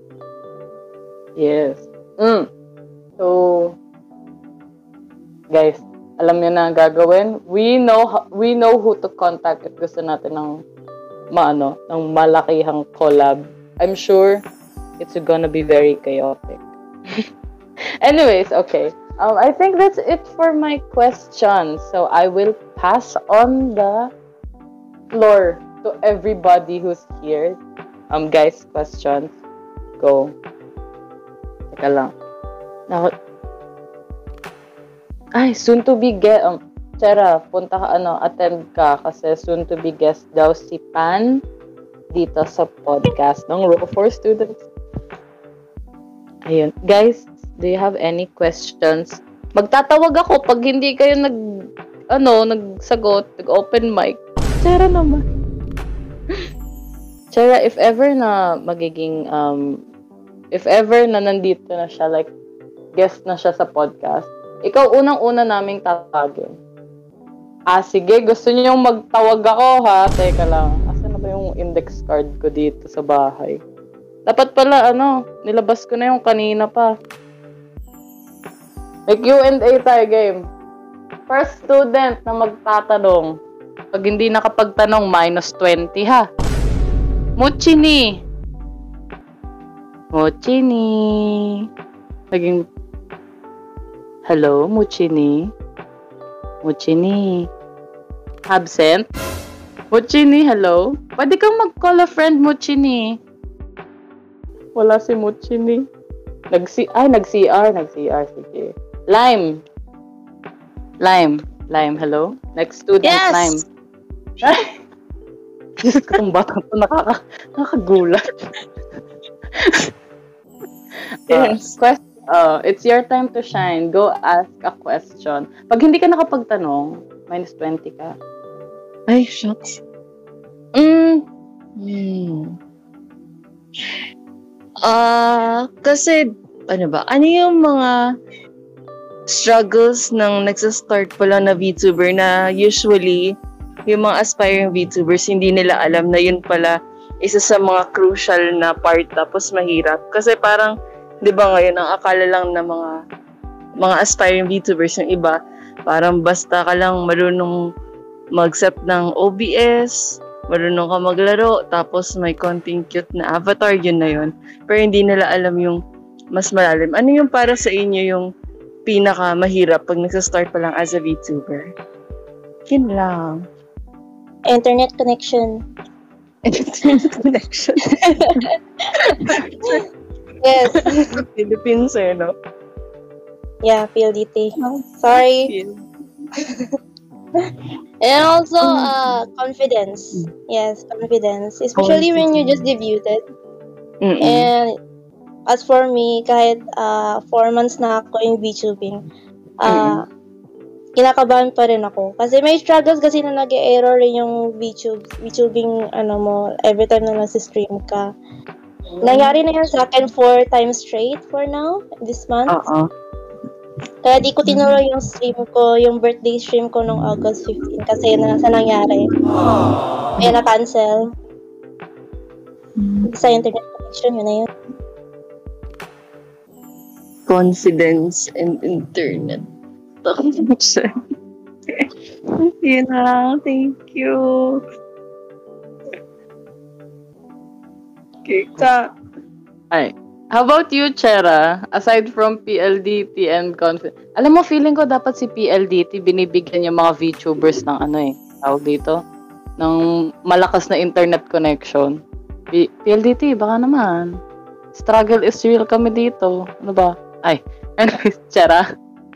S1: Yes. Mm. So, guys, alam niyo na ang gagawin. We know ho- we know who to contact if gusto natin ng maano, ng malakihang collab. I'm sure it's gonna be very chaotic. Anyways, okay. Um, I think that's it for my questions. So I will pass on the floor to everybody who's here. Um, guys, questions. Go. Teka lang. Now, ay, soon to be guest. Um, Chera, punta ka, ano, attend ka kasi soon to be guest daw si Pan dito sa podcast ng Row for Students. Ayun. Guys, do you have any questions? Magtatawag ako pag hindi kayo nag, ano, nagsagot, nag-open mic. Chera naman. Chera, if ever na magiging, um, if ever na nandito na siya, like, guest na siya sa podcast, ikaw unang-una naming tatawagin. Ah, sige, gusto niyo yung magtawag ako, ha? Teka lang. Asa na ba yung index card ko dito sa bahay? Dapat pala, ano, nilabas ko na yung kanina pa. May Q and A tayo, game. First student na magtatanong. Pag hindi nakapagtanong, minus twenty, ha? Muchini. Muchini. Naging, hello, Muchini? Muchini? Absent? Muchini, hello? Pwede kang mag-call a friend, Muchini. Wala si Muchini. Nag-C, ay, nag-C R, nag-C R, sige. Lime. Lime. Lime, hello? Next student,
S4: Yes!
S1: Lime. Ay! Diyos ko, itong batang ito, nakaka, nakakagulat.
S4: Yes.
S1: Uh, quest- uh, it's your time to shine. Go ask a question. Pag hindi ka nakapagtanong, minus twenty ka.
S5: Ay, shucks.
S1: Mm.
S5: Hmm. Ah, kasi, ano ba, ano yung mga struggles ng nagsa-start pa lang na VTuber na usually yung mga aspiring VTubers hindi nila alam na yun pala isa sa mga crucial na part tapos mahirap. Kasi parang, di ba ngayon, ang akala lang ng mga mga aspiring VTubers yung iba, parang basta ka lang marunong mag-set ng O B S, marunong ka maglaro, tapos may konting cute na avatar, yun na yun. Pero hindi nila alam yung mas malalim. Ano yung para sa inyo yung pinaka mahirap pag nagsa-start pa lang as a VTuber? Yun lang.
S4: Internet connection.
S5: Internet connection.
S4: Yes.
S5: Philippines eh, no?
S4: Yeah, P L D T. Sorry. And also, uh, confidence. Yes, confidence. Especially when you just debuted.
S5: Mm-mm.
S4: And as for me, kahit uh, four months na ako in VTubing, uh, kinakabahan pa rin ako. Kasi may struggles kasi na nag-error rin yung VTube, VTubing, ano mo, every time na nasi-stream ka. Nangyari na yan sa akin four times straight for now, this month.
S5: Oo.
S4: Kaya di ko tinuloy yung stream ko, yung birthday stream ko nung August fifteenth kasi na, sa nangyari. Kaya na-cancel. Sa internet connection, yun na yun.
S5: Confidence and internet connection. Yun na. Thank you. Okay, ka.
S1: Ay. How about you, Chera? Aside from P L D T and confidence. Alam mo, feeling ko dapat si P L D T binibigyan yung mga VTubers ng ano eh. Tawag dito? Ng malakas na internet connection. P- PLDT, baka naman. Struggle is real kami dito. Ano ba? Ay. Anyways, Chera.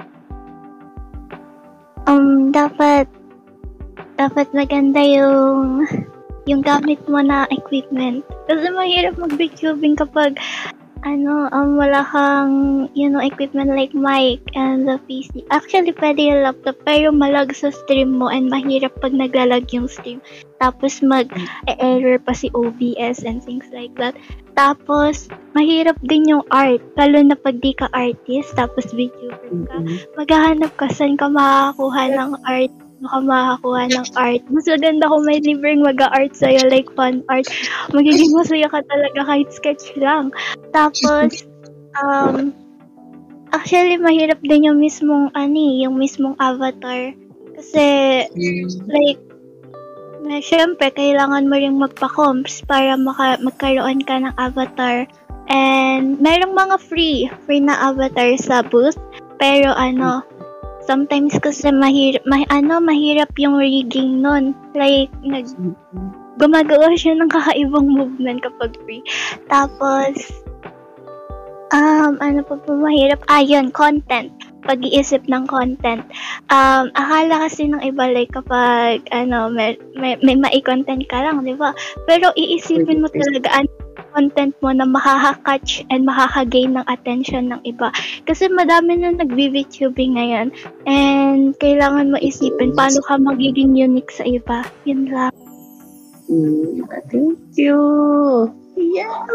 S3: Um, dapat, dapat maganda yung, yung gamit mo na equipment. Kasi mahirap mag-VTubing kapag, ano, um, wala kang, you know, equipment like mic and the P C. Actually, pwede yung laptop, pero malag sa stream mo and mahirap pag naglalag yung stream. Tapos mag-error pa si O B S and things like that. Tapos, mahirap din yung art. Lalo na pag di ka artist, tapos VTuber ka. Maghahanap ka saan ka makakakuha ng art. Baka makakakuha ng art. Mas maganda kung may libreng mag-art sa'yo, like fun art. Magiging masaya ka talaga kahit sketch lang. Tapos, um, actually, mahirap din yung mismong, ani, yung mismong avatar. Kasi, like, na, syempre, kailangan mo rin magpa-comps para maka, magkaroon ka ng avatar. And, merong mga free, free na avatar sa booth. Pero, ano, sometimes kasi mahirap, ma, ano, mahirap yung rigging nun. Like, nag, gumagawa siya ng kakaibang movement kapag free. Tapos, um, ano pa po mahirap? Ah, yun, content. Pag-iisip ng content. Um, akala kasi ng iba, like, kapag, ano, may, may, may mai-content ka lang, di ba? Pero iisipin mo talaga, ano, content mo na makaka-catch and makaka-gain ng attention ng iba. Kasi madami na nag-VTubing ngayon and kailangan mo isipin paano ka magiging unique sa iba. Yun lang.
S5: Mm, thank you. Yeah.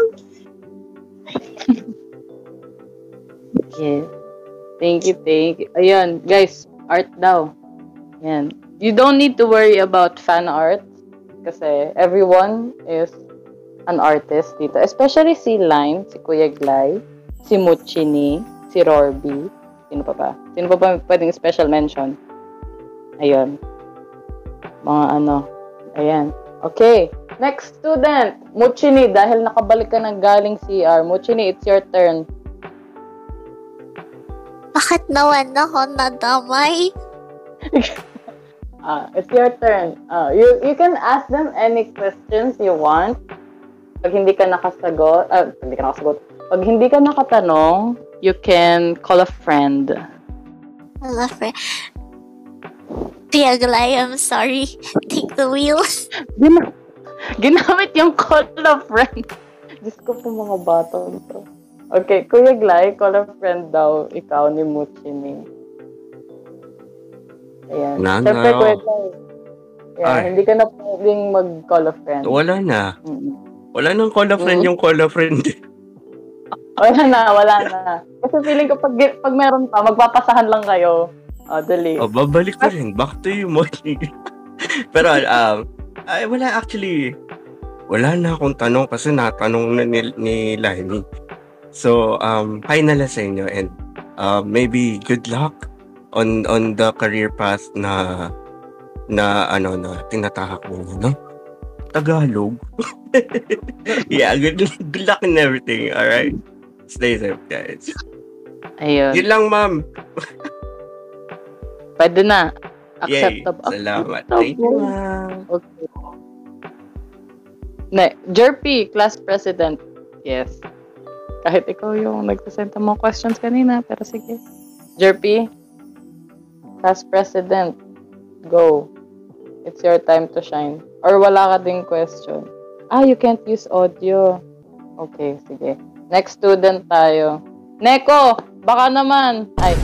S1: Yeah. Thank you, thank you. Ayun, guys, art daw. Yan. You don't need to worry about fan art kasi everyone is an artist dito. Especially si Line, si Kuya Glay, si Muchini, si Rorby. Sino pa ba? Sino pa ba pwedeng special mention? Ayun. Mga ano. Ayan. Okay. Next student. Muchini. Dahil nakabalik ka ng galing C R. Muchini, it's your turn.
S3: Bakit naman ako nadamay?
S1: Uh, it's your turn. Uh, you you can ask them any questions you want. Pag hindi ka nakasagot, uh, pag hindi ka nakasagot, pag hindi ka nakatanong, you can call a friend.
S3: Hello, friend. Piaglay, I'm sorry. Take the wheel.
S1: Gina- ginamit yung call a friend. Diyos ko po mga bata to. Okay, Kuya Glay, call a friend daw. Ikaw ni Muchini. Ayan.
S6: Na,
S1: Siyempre,
S6: na.
S1: Kuya Glay. Yeah,
S6: Ay.
S1: hindi ka na pwedeng mag-call a friend.
S6: Wala na.
S1: Mm-mm.
S6: Wala nang call a friend
S1: Mm.
S6: yung call a friend.
S1: Wala na, wala na. Kasi feeling ko pag, pag meron pa, magpapasahan lang kayo. O, dali.
S6: O, babalik pa rin. Back to you, Molly. Pero, um, ay, wala actually. Wala na akong tanong kasi natanong na ni, ni Lainey. So, um, hi na lang sa inyo and uh, maybe good luck on on the career path na na ano na tinatahak mo, no? Tagalog. Yeah, good, good luck in everything, alright? Stay safe, guys.
S1: Ayun.
S6: Yun lang, ma'am.
S1: Pwede na.
S6: Yay.
S1: Acceptable.
S6: Salamat. Thank you, ma'am.
S1: Okay. Ne, Jerpy, class president. Yes. Kahit ikaw yung nagsasend ng mga questions kanina, pero sige. Jerpy, class president, go. It's your time to shine. Or wala ka ding question. Ah, you can't use audio. Okay, sige. Next student tayo. Neko, baka naman. Ay.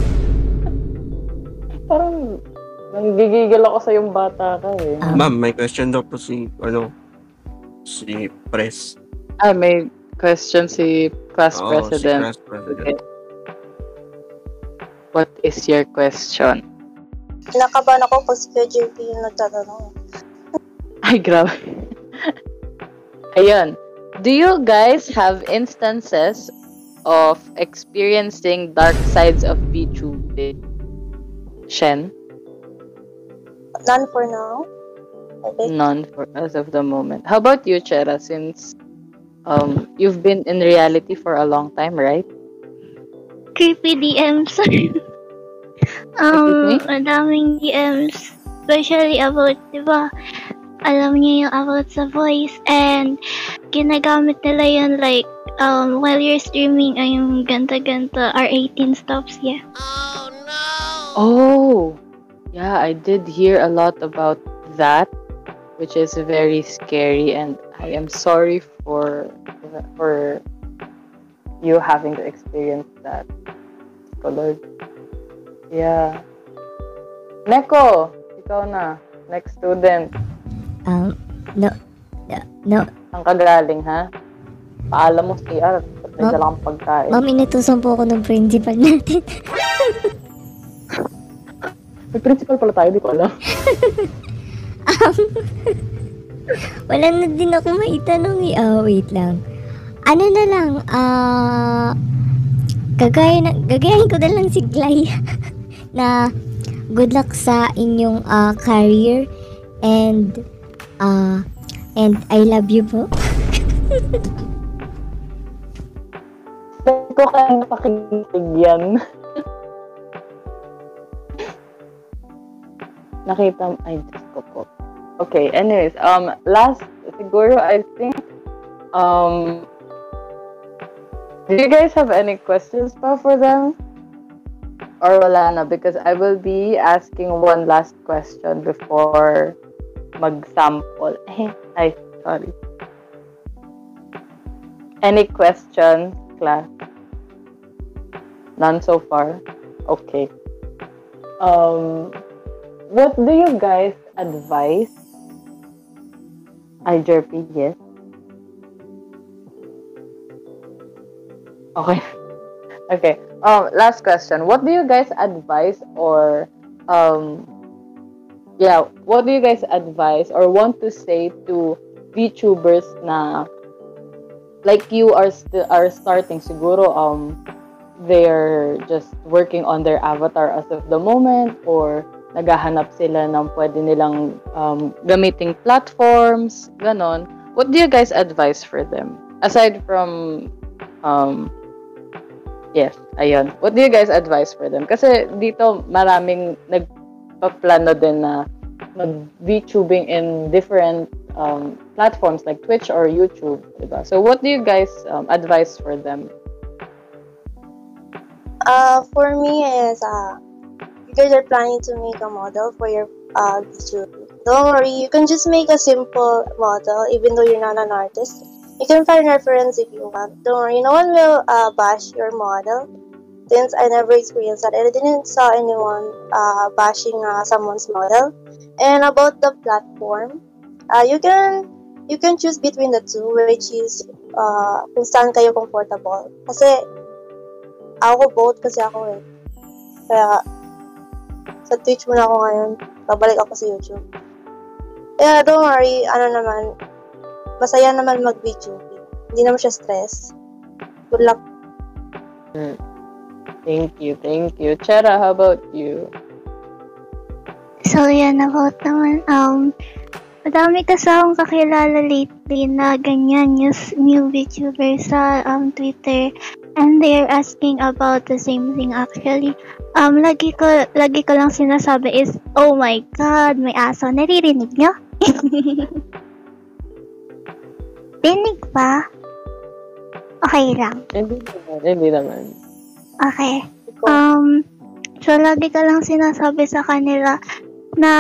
S1: Parang nanggigigil ako sa yung bata ka eh.
S2: Um,
S6: Ma'am, may question daw po si, ano, si Press.
S1: Ay, may question si class
S6: Oo,
S1: president.
S6: si Class President.
S1: What is your question?
S4: Nakabahan ako kasi Kuya J P yung nagtatanong.
S1: Ay, grabe. Ayun. Do you guys have instances of experiencing dark sides of VTubing? Shen?
S4: None for now. I think.
S1: None for as of the moment. How about you, Chera? Since um you've been in reality for a long time, right?
S3: Creepy D Ms.
S1: Excuse
S3: um,
S1: me?
S3: ang daming D Ms. Especially about, di ba, alam niyo yung about sa voice and ginagamit nila yun like um while you're streaming ay yung ganta-ganta R eighteen stops, yeah.
S1: Oh, yeah, I did hear a lot about that, which is very scary, and I am sorry for for you having to experience that. Oh, Lord. Yeah. Neko, ikaw na. Next student.
S2: Um, no, no, no.
S1: Ang kagaling, ha? Paalam mo C R. May
S2: Ma-
S1: dala kang pagkain.
S2: Ma'am, inutusan po ako ng principal natin.
S1: May principal pala tayo, di ko alam.
S2: Wala na din ako maitanong eh. Oh, wait lang. Ano na lang, ah... gagaya na, gagayahin ko na lang si Glay na good luck sa inyong ah, career and ah and I love you po.
S1: Hindi ko kaya napakinig yan. Nakita, ay, Diyos ko po. Okay, anyways, um, last, siguro, I think, um, do you guys have any questions pa for them? Or wala na? Because I will be asking one last question before mag-sample. Ay, sorry. Any questions, class? None so far? Okay. Um, what do you guys advise? Ay, Jerpy, yes. Okay. Okay. Um, last question. What do you guys advise or um yeah, what do you guys advise or want to say to VTubers na like you are still are starting siguro um they're just working on their avatar as of the moment or naghahanap sila ng pwede nilang um, gamiting platforms, ganon. What do you guys advise for them? Aside from um Yes, ayun. What do you guys advise for them? Kasi dito maraming nagpaplano din na mag-VTubing in different um, platforms like Twitch or YouTube, diba? So what do you guys um, advise for them?
S4: Uh, for me is uh, you guys are planning to make a model for your uh, VTubing. Don't worry, you can just make a simple model even though you're not an artist. You can find reference if you want. Don't worry, no one will uh, bash your model since I never experienced that. I didn't saw anyone uh, bashing uh, someone's model. And about the platform, uh, you can you can choose between the two, which is uh, kung saan kayo comfortable. Kasi ako both kasi ako eh. Kaya sa Twitch muna ako ngayon. Babalik ako sa YouTube. Kaya don't worry, ano naman, masaya naman mag-VTubing. Hindi naman siya stress. Good luck.
S1: Hmm. Thank you, thank you. Chera, how about you?
S3: So, yan about naman. Um, madami kasi akong kakilala lately na ganyan, yung new VTubers sa um, Twitter. And they're asking about the same thing actually. Um, lagi ko, lagi ko lang sinasabi is, oh my God, may aso. Naririnig nyo? Rinig ba? Okay lang.
S1: Hindi naman, hindi naman.
S3: Okay. Um, so lagi ko lang sinasabi sa kanila na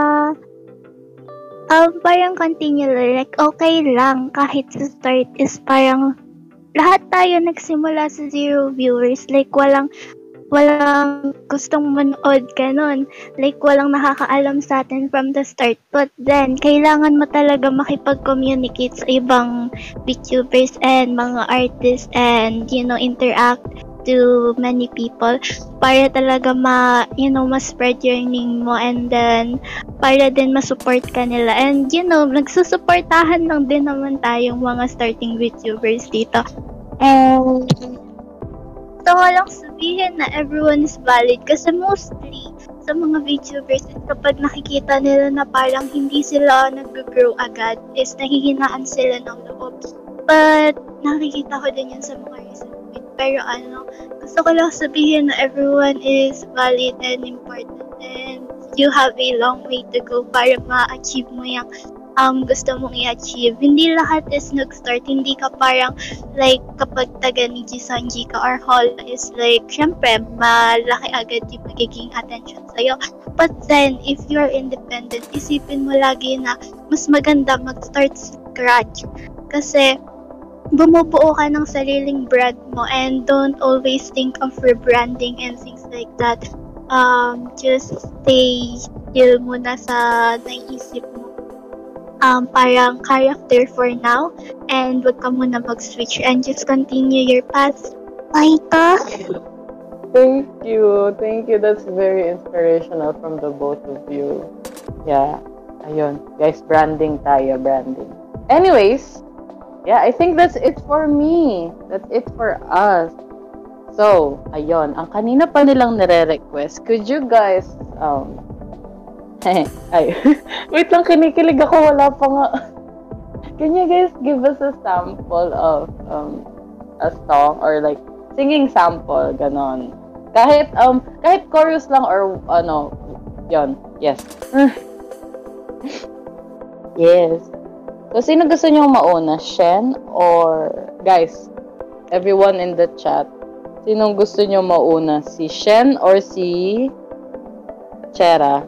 S3: um, parang continually, like okay lang kahit sa start is parang lahat tayo nagsimula sa zero viewers, like walang walang gustong manood ganon, like walang nakakaalam sa atin from the start, but then kailangan mo talaga makipag-communicate sa ibang VTubers and mga artists and you know interact to many people para talaga ma you know ma-spread your name mo, and then para din ma-support ka nila, and you know nagsusuportahan lang din naman tayong mga starting VTubers dito. And gusto ko lang sabihin na everyone is valid kasi mostly sa mga VTubers kapag nakikita nila na parang hindi sila nag-grow agad is nahihinaan sila ng loob, but nakikita ko din yun sa mga recent tweet. Pero ano, gusto ko lang sabihin na everyone is valid and important and you have a long way to go para ma-achieve mo yung um, gusto mong i-achieve. Hindi lahat is nag-start. Hindi ka parang like kapag taga ni Sanji ka or Hall is like syempre malaki agad yung magiging attention sa'yo. But then if you're independent, isipin mo lagi na mas maganda mag-start scratch kasi bumubuo ka ng sariling brand mo and don't always think of rebranding and things like that. Um, just stay still muna sa naiisip mo. Um, parang character for now and wag ka muna mag-switch and just continue your path. Bye ka!
S1: Thank you. Thank you. That's very inspirational from the both of you. Yeah. Ayun. Guys, branding tayo. Branding. Anyways, yeah, I think that's it for me. That's it for us. So, ayun. Ang kanina pa nilang nire-request. Could you guys, um, ay, wait lang, kinikilig ako. Wala pa nga. Can you guys give us a sample of um, a song or like singing sample, ganon? Kahit, um, kahit chorus lang or ano, yon. Yes. Yes. So, sino gusto nyo mauna? Shen or, guys, everyone in the chat, sinong gusto nyo mauna? Si Shen or si Chera?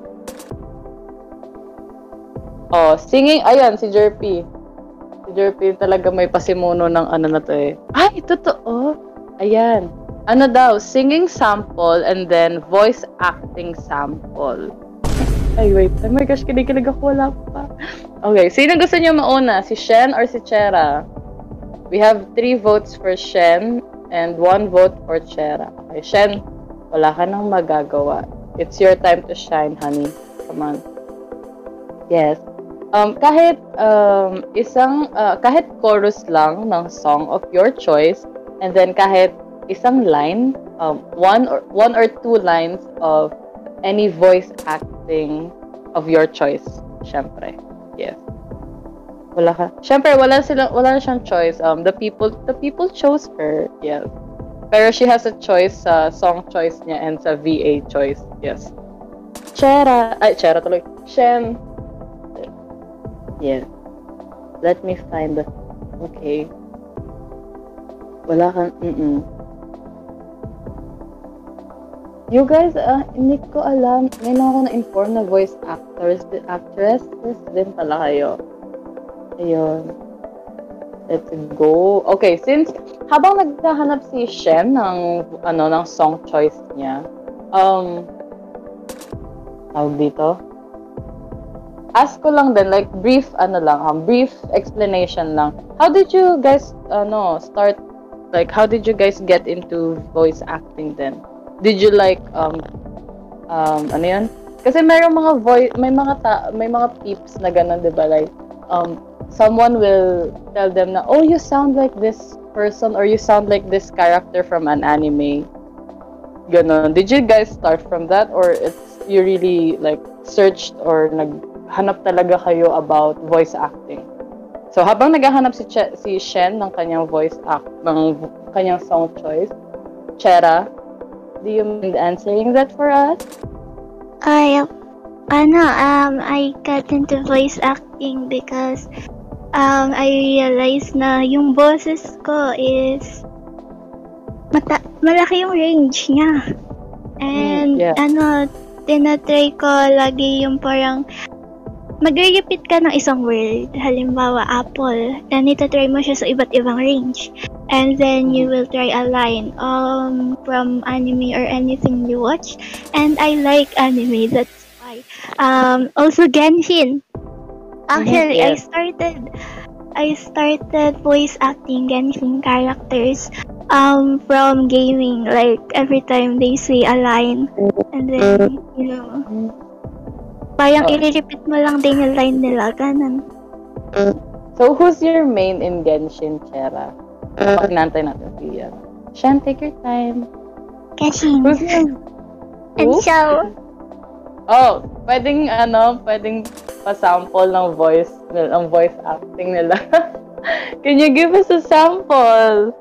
S1: Oh, singing, ayan, si Jerpy. Si Jerpy talaga may pasimuno ng ano na to eh. Ay, totoo. Ayan. Ano daw, singing sample and then voice acting sample. Ay, wait. Oh my gosh, kinikilig ako. Wala pa. Okay, sino gusto niyo mauna? Si Shen or si Chera? We have three votes for Shen and one vote for Chera. Okay, Shen, wala ka nang magagawa. It's your time to shine, honey. Come on. Yes. Um, kahit um, isang, uh, kahit chorus lang ng song of your choice, and then kahit isang line, um, one or one or two lines of any voice acting of your choice. Syempre. Yes. Wala ka. Syempre, wala sila, wala na siyang choice. Um, the people, the people chose her. Yes. Pero she has a choice sa song choice niya and sa V A choice. Yes. Chera. Ay, Chera tuloy. Shen. Yes. Let me find the... Okay. Wala kang... Mm-mm. You guys, uh, hindi ko alam. Ngayon ako na-inform na voice actors, actresses din pala kayo. Ayun. Let's go. Okay, since habang naghahanap si Shem ng ano ng song choice niya, um tawag dito. Ask ko lang din like brief ano lang, um, brief explanation lang. How did you guys ano start like how did you guys get into voice acting then? Did you like um um ano 'yan? Kasi mayroong mga voice may mga ta- may mga peeps na ganun, 'di ba? Like um someone will tell them na, oh, you sound like this person or you sound like this character from an anime. Ganon. Did you guys start from that or it's you really like searched or naghanap talaga kayo about voice acting? So habang naghahanap si Ch- si Shen ng kanyang voice act ng kanyang song choice, Chera, do you mind answering that for us?
S3: I, ano, um, I got into voice acting because um, I realized na yung boses ko is mata- malaki yung range niya. And,
S1: Mm, yeah.
S3: ano, tinatry ko lagi yung parang magre-repeat ka ng isang word. Halimbawa, apple. Then, itatry mo siya sa iba't ibang range. And then, you will try a line um, from anime or anything you watch. And I like anime, that's why. Um, also, Genshin. Actually, I
S1: yes.
S3: started I started voice acting Genshin characters um from gaming. Like every time they say a line, and then you know, parang
S1: Oh.
S3: i-repeat mo lang din yung line nila, ganun.
S1: So who's your main in Genshin, Chera? Pag nantay natin si uh, Shen, take your time.
S3: Genshin.
S1: Who's your...
S3: And
S1: Who?
S3: so,
S1: Oh, pwedeng ano, pwedeng pa-sample ng voice, ng voice acting nila. Can you give us a sample?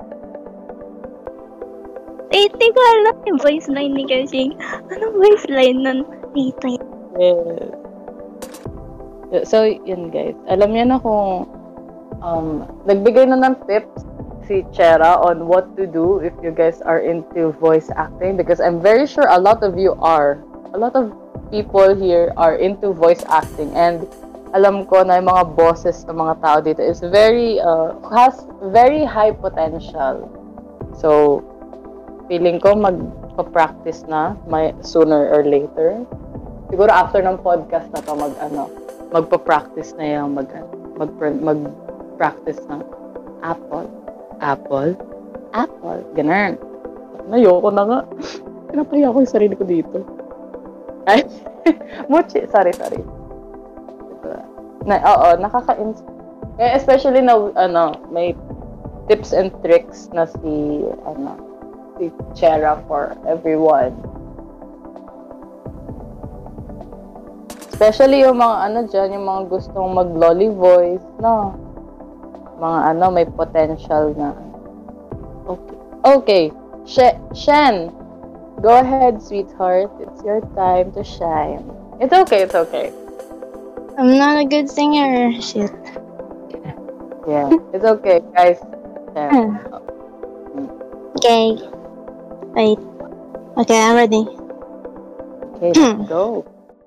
S3: eh, di ko alam yung voice line ni Genshin. Anong voice line nun? Wait, wait.
S1: Yes. So, yun guys. Alam niyo na kung um, nagbigay na ng tips si Chera on what to do if you guys are into voice acting because I'm very sure a lot of you are. A lot of people here are into voice acting and alam ko na yung mga bosses ng mga tao dito is very, uh, has very high potential. So, feeling ko magpa-practice na may, sooner or later. Siguro after ng podcast na to mag ano, magpa-practice na yung mag mag mag-practice ng Apple, Apple, Apple, ganun. Ayoko na nga. Pinapahiya ko yung sarili ko dito. Ay, Muchi, sorry, sorry. Na, oo, nakaka-ins- eh, especially na, ano, may tips and tricks na si, ano, si Chera for everyone. Especially yung mga, ano dyan, yung mga gustong mag-lolly voice, no? Mga, ano, may potential na. Okay. Okay. She- Shen, go ahead, sweetheart. It's your time to shine. It's okay, it's okay.
S4: I'm not a good singer. Shit.
S1: Yeah, it's okay, guys. Yeah.
S4: Okay. Wait. Okay, I'm ready.
S1: Okay, let's go.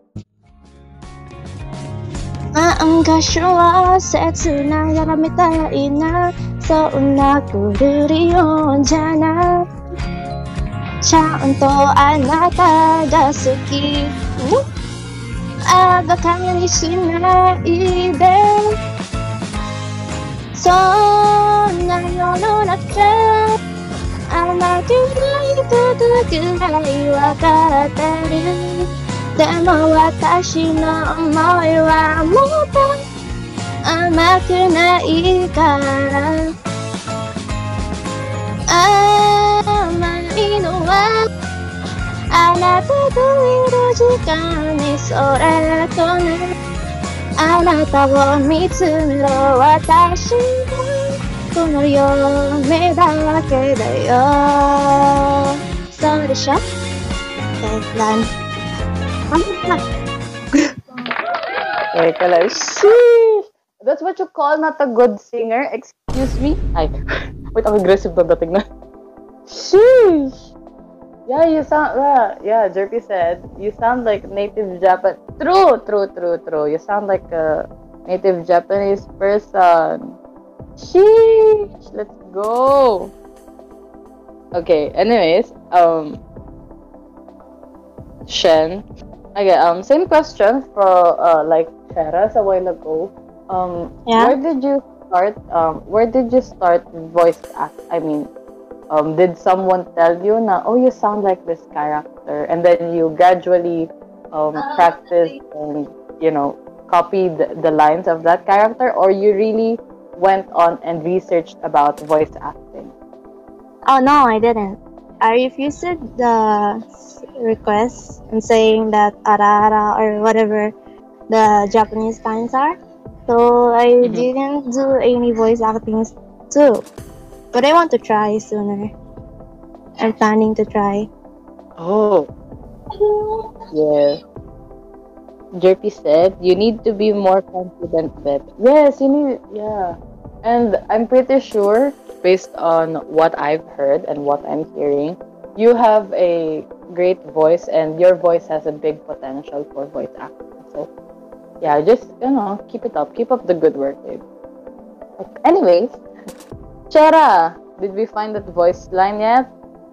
S4: なんか幸せながらみたいなそんなくるりよんじゃないちゃんとあなたが好きあバカにしないでそんな世の中甘くないことぐらいわかってるでも私の思いはもっと甘くないから甘いのはあなたといる時間にそれとねあなたを見つめろ私は
S3: くなるよ目だけだよそうでしょ
S4: Okay, done.
S1: Teka lang. Sheesh! That's what you call not a good singer? Excuse me? Ay, wait, ang aggressive na dating na. Sheesh! Yeah, you sound, yeah, yeah, Jerpy said, you sound like native Japan. True, true, true, true. You sound like a native Japanese person. Sheesh! Let's go! Okay, anyways, um, Shen, okay, um, same question for, uh, like, Cheras a while ago. Um,
S4: Yeah?
S1: where did you start, um, where did you start voice act? I mean, um, did someone tell you na, oh, you sound like this character, and then you gradually, um, practice and, you know, copied the lines of that character, or you really went on and researched about voice acting?
S4: Oh, no, I didn't. I refused the request and saying that ara ara or whatever the Japanese lines are. So I
S1: Mhm.
S4: didn't do any voice acting too. But I want to try sooner. I'm planning to try.
S1: Oh, yeah. Jerpy said, you need to be more confident with. Yes, you need, yeah. And I'm pretty sure, based on what I've heard and what I'm hearing, you have a great voice and your voice has a big potential for voice acting. So, yeah, just, you know, keep it up. Keep up the good work, babe. Okay. Anyways, Chera, did we find that voice line yet?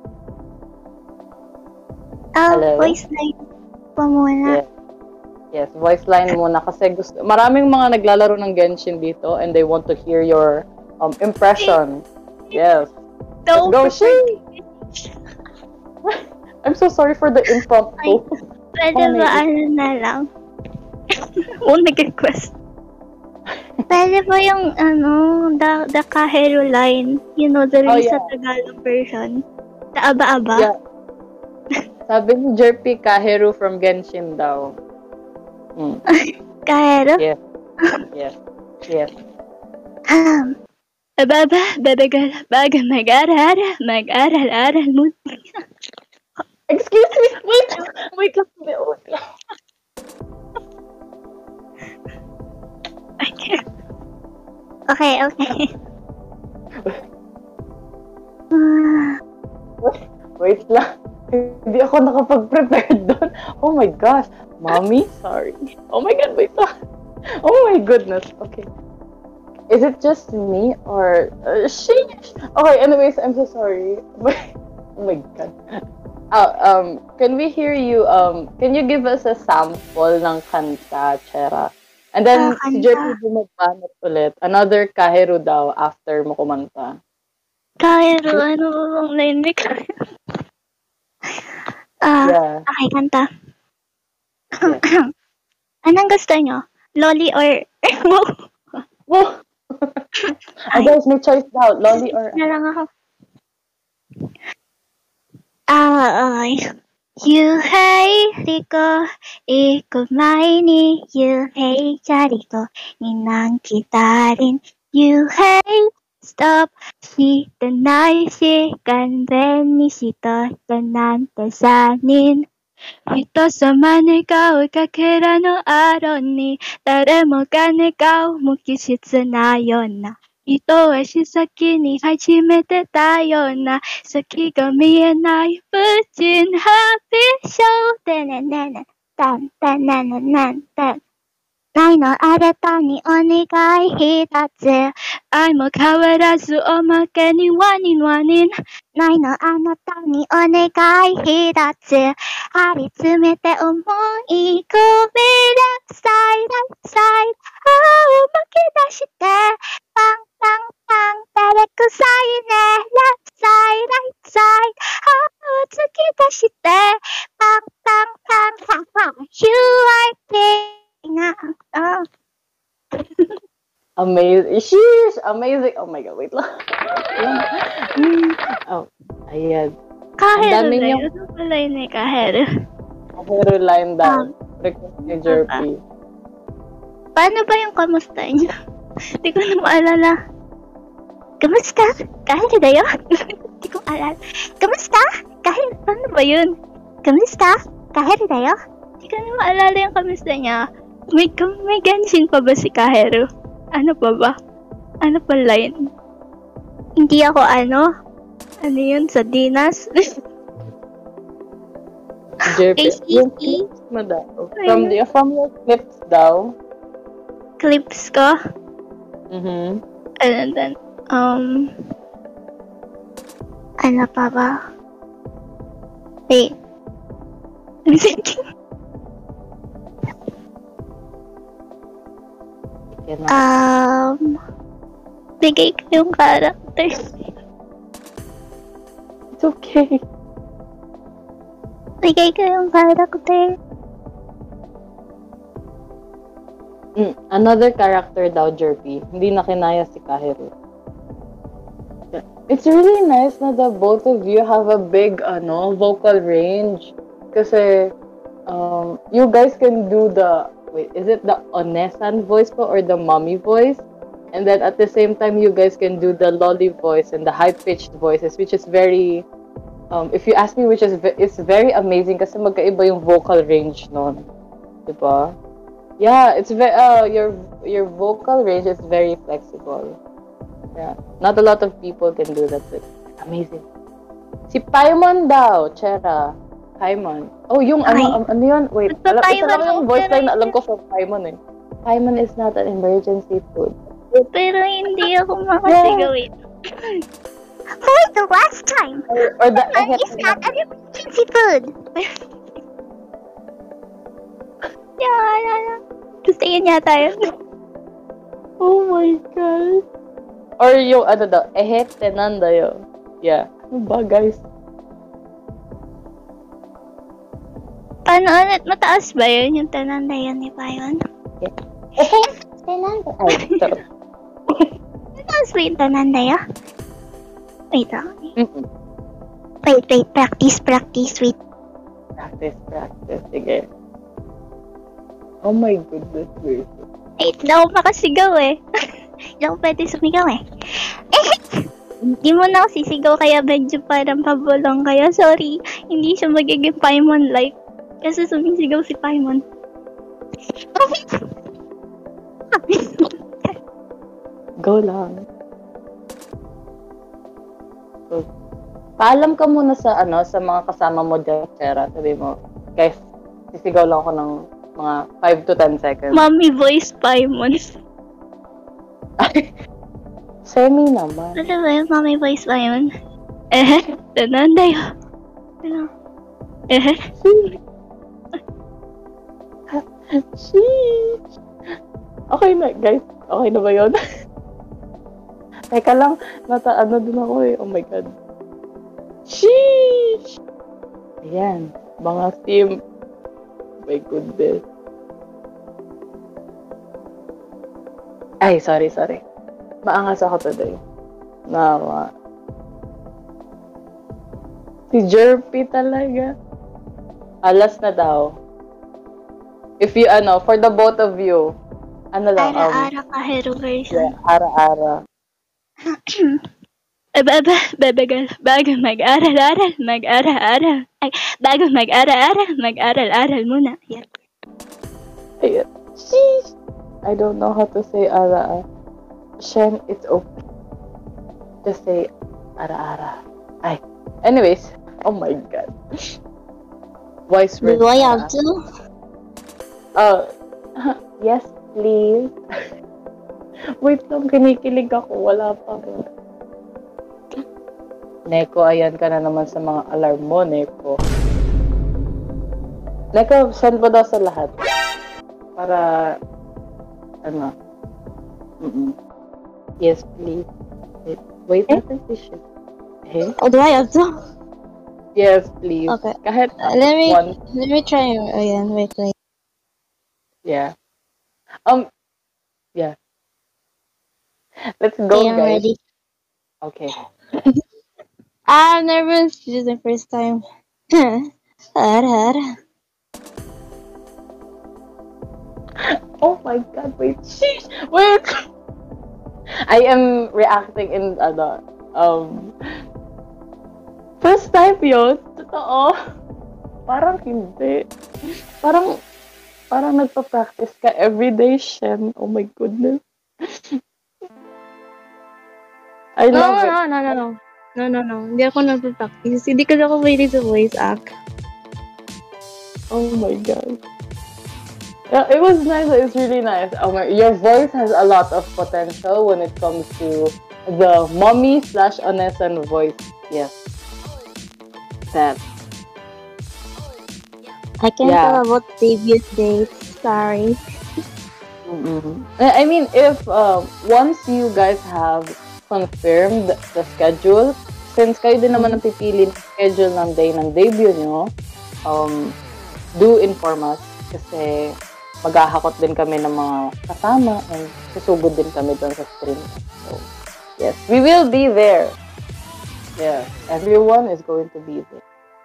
S3: Ah,
S1: Hello?
S3: voice line pa muna.
S1: Yeah. Yes, voice line muna kasi gusto, maraming mga naglalaro ng Genshin dito and they want to hear your um impression. Yes.
S3: No,
S1: Let's go, Shi! I'm so sorry for the impromptu.
S3: pwede
S1: Oh,
S3: ba
S1: maybe.
S3: ano na lang? Kung nag-request. Pwede ba yung ano, the, the Kahero line? You know, the
S1: Oh,
S3: Risa
S1: yeah.
S3: Tagalog version. The aba-aba.
S1: Yeah. Sabi ni Jerpy Kaheru from Genshin daw. Hmm.
S3: Kahero?
S1: Yes. Yes. Yes.
S3: Um, Ababa, babagala, baga mag-aral, mag-aral-aral mo.
S1: Excuse me. Wait. Wait lang. Wait lang.
S3: Okay, okay. Ah,
S1: Wait lang. Hindi ako nakapag-prepare doon. Oh my gosh. Mommy, sorry. Oh my God, wait lang. Oh my goodness. Okay. Is it just me or uh, sheesh? Okay, anyways, I'm so sorry. Oh my God. Uh, um, can we hear you? Um, can you give us a sample ng kanta, Chera? And then,
S3: Ah,
S1: si
S3: kanta.
S1: Jerry bumabanat ulit. Another Kahero daw after mo kumanta.
S3: Kahero, ano ba bang line ni Kahero? Ah,
S1: Yeah.
S3: okay, kanta.
S1: Yeah.
S3: Anong gusto nyo? Loli or...
S1: Oh,
S3: Ay,
S1: guys, may choice daw. Loli or...
S3: na lang ako. Ah, ay. ゆへいりこ、行く前に、ゆへいじゃりこ、になんきたりん、ゆへい、stop、してないし、完全にしとってなんてさにん。人様に顔かけらのあろに、誰もが願う無機質なような。人足先に始めてたような、先が見えない無人ハッピーショーでねねね、たんたんねねねんてん。ないのあれたにお願い一つ。愛も変わらずおまけにワニンワニン。ないのあなたにお願い一つ。張り詰めて思い込みレフサイドサイド。ああ、巻き出して。パンパンパン、照れくさいね。レフサイドサイド。ああ、突き出して。パンパンパン、パンパン。You are king. Nga. Ah.
S1: Amazing. Sheesh! Amazing. Oh my God, wait lang. Oh, ayan.
S3: Kahero
S1: dami
S3: na
S1: niyang-
S3: yun. Ano pala yun eh, kahero?
S1: Kahero line daw.
S3: Um,
S1: Request ni Jerpy.
S3: Paano ba yung kamusta niyo? Hindi ko na maalala. Kamusta? Kahit tayo? Hindi ko alala. Kamusta? Kahit, ano ba yun? Kamusta? Kahit tayo? Hindi ko na maalala yung kamusta niya. May, may gansin pa ba si Kahero? Ano pa ba? Ano pa line? Hindi ako ano? Ano yun? Sa Dinas?
S1: Jerpy.
S3: A C C?
S1: Yung clips mo daw. From, the, from your clips daw.
S3: Clips ko?
S1: Mm-hmm.
S3: Ano then? Um... Ano pa ba? Wait. I'm thinking. Um... Bigay ko yung character.
S1: It's okay.
S3: Bigay ko yung character.
S1: Mm, another character daw, Jerpy. Hindi na kinaya si Kahiro. Yeah. It's really nice na the both of you have a big ano vocal range. Kasi um, you guys can do the, wait, is it the Onesan voice po or the mommy voice? And then at the same time, you guys can do the lolly voice and the high-pitched voices, which is very, um, if you ask me, which is, it's very amazing kasi magkaiba yung vocal range nun. Diba? Yeah, it's very, uh, your, your vocal range is very flexible. Yeah. Not a lot of people can do that, but amazing. Si Paimon daw, Chera. Paimon. Oh, yung ano, um, ano yun? Wait, alam, isa lang yung voice line na alam ko from Paimon eh. Paimon is not an emergency food.
S3: Pero hindi ako makasigawin. For the last time,
S1: Or, or the
S3: Paimon is not an emergency food. Yeah, yeah, yeah. Gusto yun yata yun.
S1: Oh my God. Or yung ano daw, ehe, tenanda yun. Yeah. Ano ba, guys?
S3: Paano ulit? Mataas ba yun? Yung tananda yun ni Payon?
S2: Eh, tenanda.
S1: Ay, sorry.
S3: Mataas ba yung tananda yun? Wait lang.
S1: Mm-mm.
S3: Wait, wait. Practice, practice. Wait.
S1: Practice, practice. Sige. Oh my goodness gracious.
S3: Wait, hindi ako makasigaw eh. Hindi ako pwede sumigaw eh. Hindi mo na ako sisigaw kaya medyo parang pabulong kaya. Sorry, hindi siya magiging Paimon-like. Kasi sumisigaw si Paimon.
S1: Go lang. So, paalam ka muna sa ano sa mga kasama mo dyan, Chera. Sabi mo, guys, sisigaw lang ako ng mga five to ten seconds.
S3: Mommy voice Paimon.
S1: Semi naman.
S3: Ano ba yung mommy voice Paimon? Eh, tananda yun. Ano? Eh,
S1: Sheesh. Okay na, guys. Okay na ba yun? Teka lang, nata ano din ako eh. Oh my God. Sheesh! Ayan. Mga team. My goodness. Ay, sorry, sorry. Maangas ako today. Nama. Si Jerpy talaga. Alas na daw. If you, ano, for the both of you, ano lang, um,
S3: ara-ara ka hero version.
S1: yeah, ara-ara.
S3: Aba, aba, babagal, bago mag-aral-aral, mag-aral-aral. Ay, bago mag-aral-aral, mag-aral-aral muna. Yan.
S1: Ayan. Sheesh! I don't know how to say ara-ara. Shen, it's okay. Just say ara-ara. Ay. Anyways, oh my God. Voice
S2: Do I have to?
S1: Uh, yes, please. Wait lang, kinikilig ako. Wala pa rin. Neko, ayan ka na naman sa mga alarm mo, Neko. Neko, send mo daw sa lahat. Para, ano, mm-mm. Yes, please. Wait, wait
S2: Eh?
S1: natin si Shen. Eh?
S2: Oh, do I have to?
S1: Yes, please.
S2: Okay.
S1: Kahit
S2: Uh, let me
S1: one.
S2: let me try again. Wait, wait.
S1: Yeah. Um, yeah. Let's go,
S2: Okay, I'm
S1: guys.
S2: ready.
S1: Okay.
S2: I'm nervous. This is the first time. Har, har.
S1: Oh my God, wait. Sheesh. Wait. I am reacting in, ano, um, first time yun. Totoo. Parang hindi. Parang, parang nagpa-practice ka everyday, Shen. Oh my goodness. I
S7: No,
S1: love it.
S7: no, no, no, no. No, no, no. Hindi ako nagpa-practice. Hindi kasi ako mahilig sa voice act.
S1: Oh my god. Yeah, it was nice. It's really nice. Oh my, your voice has a lot of potential when it comes to the mommy slash Onesan voice. Yes. That.
S7: I can't
S1: Yeah.
S7: tell about previous dates. Sorry.
S1: Mm-mm. I I mean, if uh, once you guys have confirmed the schedule, since kayo din naman ang pipili ng schedule ng day ng debut nyo, um, do inform us kasi maghahakot din kami ng mga kasama and susugod din kami doon sa stream. So, yes, we will be there. Yeah, everyone is going to be there.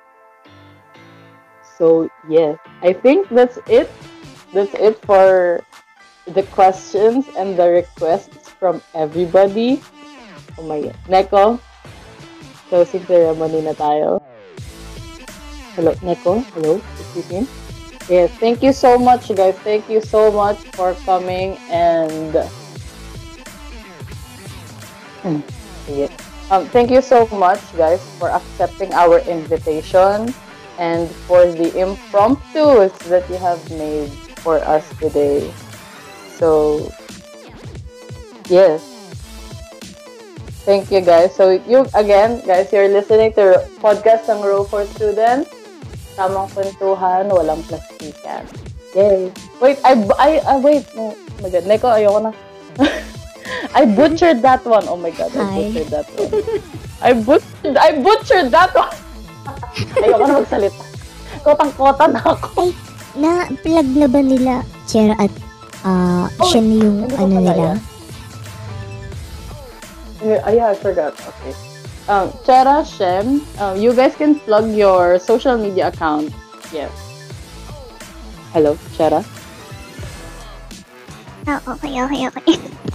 S1: So, yes, I think that's it. That's it for the questions and the requests from everybody. Oh my God. Neko, closing ceremony na tayo. Hello, Neko? Hello? Excuse me? Yes, thank you so much, guys. Thank you so much for coming and... Hmm. Yeah. Um, thank you so much, guys, for accepting our invitation and for the impromptus that you have made for us today. So, yes. Thank you, guys. So, you, again, guys, you're listening to podcast ng Row for Students. Tamang kwentuhan, walang plastikan. Yay. Wait, I, I, I wait. Oh my God. Neko, ayoko na. I butchered that one. Oh my God, I
S2: Hi.
S1: butchered that one. I butchered, I butchered that one. Ayoko na magsalita. Kotang-kota na ako.
S2: Ay, na-plug na ba nila Chera at uh,
S1: Oh,
S2: Shen yung
S1: hindi ko
S2: ano
S1: pala
S2: nila?
S1: yan. Yeah, yeah, I forgot. Okay. Um, Chera, Shen, um, you guys can plug your social media account. Yes. Hello, Chera.
S3: Oh, okay, okay, okay.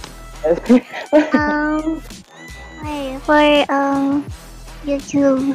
S3: um, okay, for um, YouTube,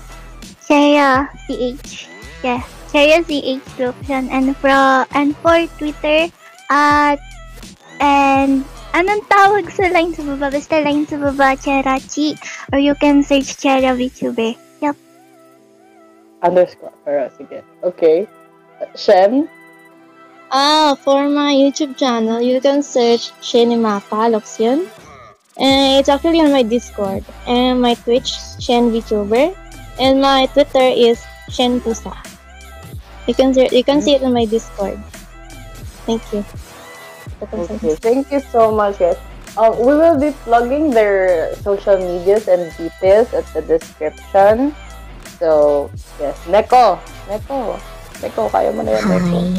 S3: Shaya C H. Yeah, Shaya C H Production. And for, and for Twitter, at, and, anong tawag sa line sa baba? Basta line sa baba, Cherachi. Or you can search Chera VTuber. Yep.
S1: Underscore. Pero, sige. Okay. Shen?
S7: Ah, for my YouTube channel, you can search Shenimapa Loxion. And it's actually on my Discord. And my Twitch, Shen VTuber. And my Twitter is Shen Pusa. You can ser- you can see it on my Discord. Thank you.
S1: Okay, thank you so much, guys. Um, we will be plugging their social medias and details at the description. So, yes. Neko! Neko! Neko, kaya mo na yan, Neko.
S2: Hi.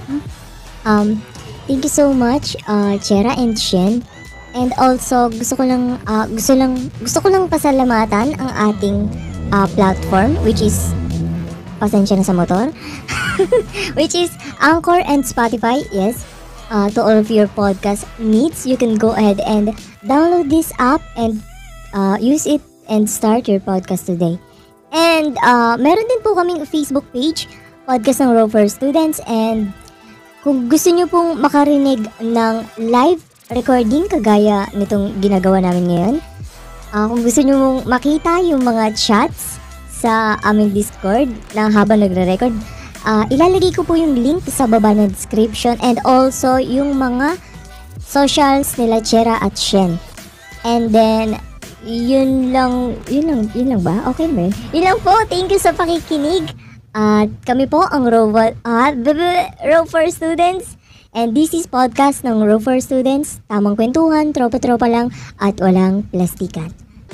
S2: um, thank you so much, uh, Chera and Shen. And also, gusto ko lang, uh, gusto lang, gusto ko lang pasalamatan ang ating uh, platform, which is, pasensya na sa motor, which is Anchor and Spotify, yes. Uh, to all of your podcast needs, you can go ahead and download this app and uh, use it and start your podcast today. And uh, meron din po kaming Facebook page, podcast ng Row for Students, and kung gusto nyo pong makarinig ng live recording kagaya nitong ginagawa namin ngayon, uh, kung gusto nyo mong makita yung mga chats sa aming Discord na habang nagre-record, Uh, ilalagay ko po yung link sa baba ng description and also yung mga socials nila Chera at Shen. And then, yun lang, yun lang, yun lang ba? Okay ba? Yun lang po. Thank you sa pakikinig. At kami po ang Row, uh, Row for Students. And this is podcast ng Row for Students. Tamang kwentuhan, tropa-tropa lang, at walang plastikan.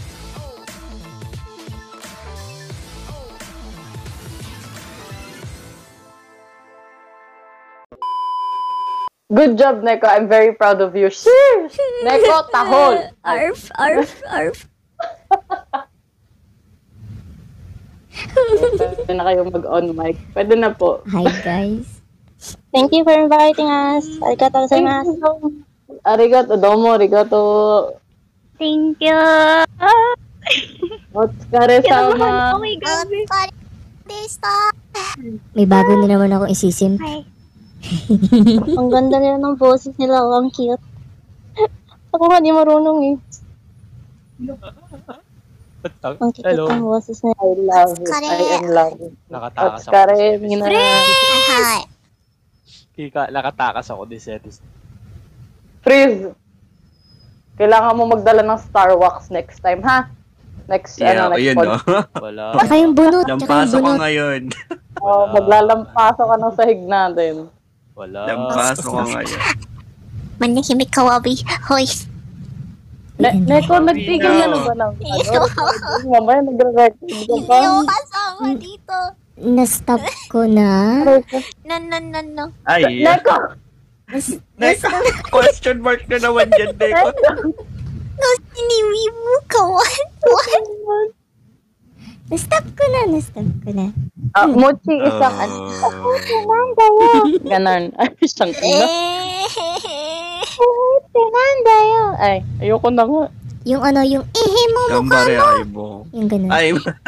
S1: Good job, Neko. I'm very proud of you. Sheesh! Neko, tahol!
S2: Arf, arf, arf.
S1: Pwede na kayo mag-on mic. Pwede na po.
S2: Hi guys.
S7: Thank you for inviting us. Arigatou gozaimasu.
S1: Arigato, domo, arigato.
S3: Thank you.
S1: Otsukare sama.
S3: Oh my God.
S2: May bago na naman ako isisim.
S3: Hi.
S7: Ang ganda nila ng boses nila. Oh, ang cute. Ako nga di marunong eh. Ang cute
S8: Hello.
S7: ng boses nila.
S1: I love it. I am love it.
S8: Nakatakas ako.
S1: Otsukare, Mina.
S3: Hi.
S8: Kika, nakatakas ako this episode.
S1: Freeze! Kailangan mo magdala ng Star Wax next time, ha? Next,
S6: Yeah,
S1: ano, next
S6: ayun,
S1: pod.
S6: no?
S8: Wala.
S2: Tsaka yung bunot. Tsaka yung
S6: Lampaso ko
S2: bunot.
S6: ngayon.
S1: Oh, maglalampaso ka ng sahig natin.
S8: Wala.
S6: Lampaso ko ngayon.
S3: Manahimik ka, Wabi. Hoy.
S1: Ne Neko, nagtigil ka na ba ng ano? Mamaya nagre-record ka pa.
S3: kasama dito.
S2: Na-stop ko na.
S3: No, no, no, no.
S6: Ay,
S1: Neko!
S6: Neko, question mark na naman yan, Neko.
S3: No, siniwi mo ka. What? What?
S2: Na-stop ko na. Na-stop ko na.
S1: Ah, Mochi, isang ano.
S6: Oh.
S1: Ganon. Ay, isang ina.
S3: Eh.
S1: Tinandayo. Ay, ayoko na nga.
S2: Yung ano, yung ehe mo mukha
S6: Gambare
S2: mo.
S6: ay mo.
S2: Yung ganun.
S6: Ay.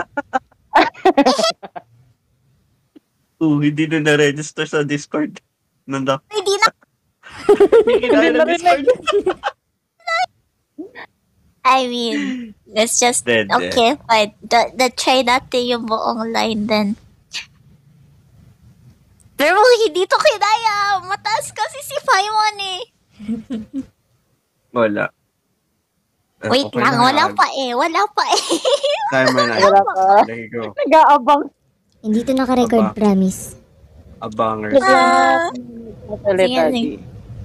S6: Uh, hindi na na-register sa Discord. Nanda.
S3: Hindi na.
S6: Hindi na na Discord.
S3: I mean, let's just,
S6: Dead, dead.
S3: okay, fine. The, the try natin yung buong line then. Pero hindi to kinaya. Mataas kasi si Paimon eh.
S6: Wala. Eh,
S3: Wait
S6: okay
S3: lang,
S6: na.
S3: wala pa eh. Wala pa eh.
S6: Time na.
S1: Wala pa.
S6: There you go.
S1: Nag-aabang.
S2: Hindi to naka-record,
S6: Aba.
S2: promise.
S6: Abangers.
S3: Ah.
S1: Masalita,
S3: Sige,
S1: di.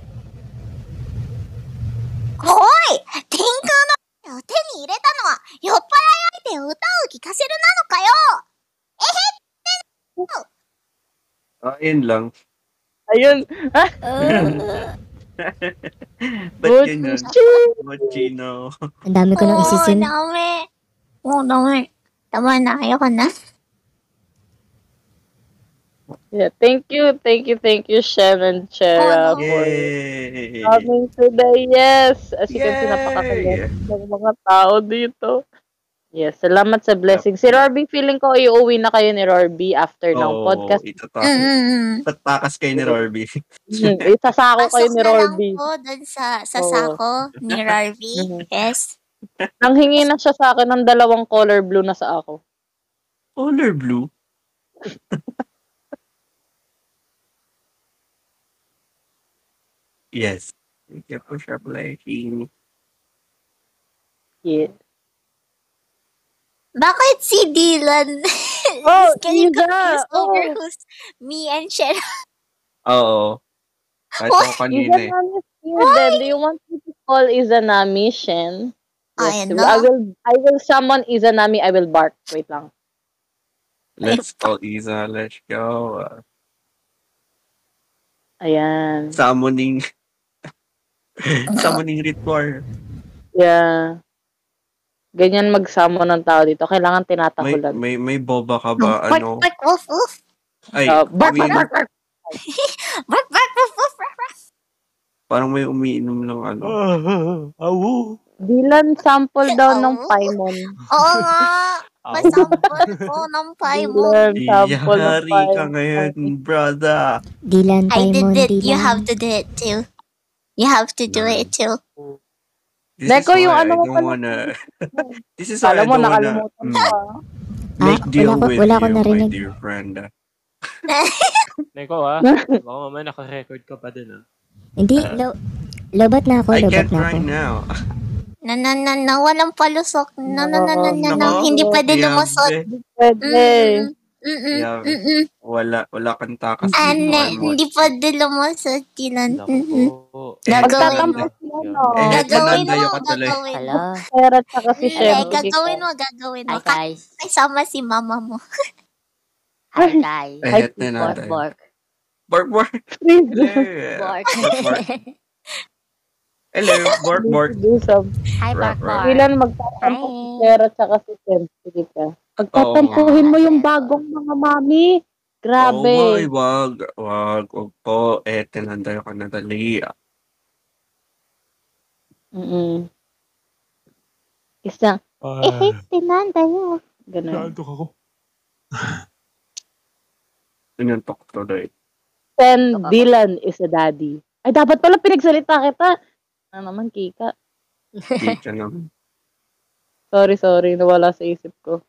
S3: Hoy! Tenko no 手に入れたのは酔っ払い相手を歌を聴かせるなのかよ
S6: Ah, yun lang.
S1: Ayun.
S6: Ba't ganyan?
S1: Mochi.
S6: Mochino.
S2: Ang dami ko nang isisim.
S3: Oo, dami. Oo, dami. Tama na, ayoko na.
S1: Yeah, thank you, thank you, thank you, Shem and Chera,
S3: Oh, no.
S1: for
S6: Yay!
S1: coming today. Yes! As you can see,
S6: Yay!
S1: napakasaya ng mga tao dito. Yes, salamat sa blessing. Si Rorby, feeling ko iuwi na kayo ni Rorby after ng
S6: Oo,
S1: podcast.
S6: itatakas.
S3: Mm-mm.
S6: Tatakas kayo ni Rorby.
S1: Hmm, Isasako kayo
S3: Pasok
S1: ni
S3: na lang
S1: Rorby.
S3: po dun sa, sa
S1: Oo.
S3: sako ni Rorby.
S1: Mhm.
S3: Yes.
S1: Nanghingi na siya sa akin ng dalawang color blue na sa ako.
S6: Color blue? Yes. Thank you for sure playing.
S1: Yeah.
S3: Bakit si Dylan?
S1: Oh,
S3: is getting
S1: Iza!
S3: confused over
S1: Oh.
S3: who's me and Shera.
S6: Oo. Kahit
S3: What?
S6: ako kanina eh.
S1: Izanami Then, do you want me to call Izanami, Shen?
S3: I
S1: Yes,
S3: know.
S1: I will, I will summon Izanami, I will bark. Wait lang.
S6: Let's call Isa. Let's go. Uh,
S1: Ayan.
S6: summoning. Summoning ritual.
S1: Yeah. Ganyan mag-summon ng tao dito. Kailangan
S6: May,
S1: tinatahulan.
S6: may, may boba ka ba?
S3: Bark,
S6: Ano?
S3: bark, woof, woof.
S6: Ay,
S1: Uh, bark,
S6: umi-
S1: bark, bark, bark.
S3: Bark, bark, woof, woof, bark, bark.
S6: parang may umiinom ng ano.
S8: Awu.
S1: Dylan, sample daw ng
S3: Oh.
S1: Paimon.
S3: Oo nga. Pasampol ko ng Paimon.
S1: Dylan, sample ng
S6: Yari ka
S1: Paimon.
S6: ngayon, brother.
S2: Dylan,
S3: I did
S2: Paimon,
S3: it.
S2: Dylan.
S3: You have to do it too. You have to do
S6: Nice.
S3: it too.
S6: This
S1: Neko,
S6: is
S1: yung
S6: why
S1: ano
S6: I
S1: mo
S6: don't
S1: pala.
S6: wanna... This is why I
S1: Alam mo,
S6: don't wanna
S1: nakalimutan
S6: mm,
S1: mo pa.
S6: make
S2: Ah,
S6: deal
S2: wala ko-
S6: with
S2: wala ko
S6: you, my
S2: narinig.
S6: dear friend.
S8: Neko ah. Baka mamaya naka-record ka pa din ah.
S2: Hindi, lo, lobat na ako,
S6: I
S2: lobat
S6: can't
S2: na ako.
S6: right now.
S3: Na na na na walang palusok. Na na na na na na.
S6: Nako,
S3: Hindi pwede
S6: yabe.
S3: lumusot.
S1: Pwede.
S3: Mm mm
S6: Yabe.
S3: mm mm.
S6: Wala, wala kang takas dito.
S3: Ane,
S6: I'm
S3: hindi pwede lumusot. Dylan.
S8: Naku
S3: Mm mm.
S8: po.
S6: Eh,
S3: Gagawin
S1: Magtatampo
S3: mo.
S1: sila, no?
S6: Eh,
S3: Gagawin
S6: nandayo
S3: mo.
S6: ka tuloy.
S3: Gagawin mo.
S2: Hello.
S1: Pero tsaka si
S3: Hindi,
S1: Shem. sige
S3: gagawin
S1: ka.
S3: mo. Gagawin mo.
S9: Hi guys.
S3: Kasama si mama mo.
S9: Hi guys.
S6: Eh,
S1: Ay,
S6: het na
S9: Bork
S6: natin.
S9: bork.
S6: Bork, bork.
S1: Please
S6: Hello.
S9: Bork.
S6: Bork, bork. Hello, bork, bork.
S1: do some.
S9: Hi bork
S6: Right, right.
S9: bork.
S1: Dylan, magtatampo si
S9: Hi.
S1: Sarah tsaka si Shem. Sige ka. Pagtatampuhin mo yung bagong mga mami. Grabe.
S6: Oh, my, wag, wag, wag po. Eh, tinandayo ka na dali.
S1: Mm-mm. Isang,
S8: Ah,
S1: eh, hey, tinanda yun. Ganun.
S8: naantok ako.
S6: Sinuntok tuloy.
S1: Then, Dylan is a daddy. Ay, dapat pala pinagsalita kita. Ano naman, Kika.
S6: Kika naman.
S1: Sorry, sorry. Nawala sa isip ko.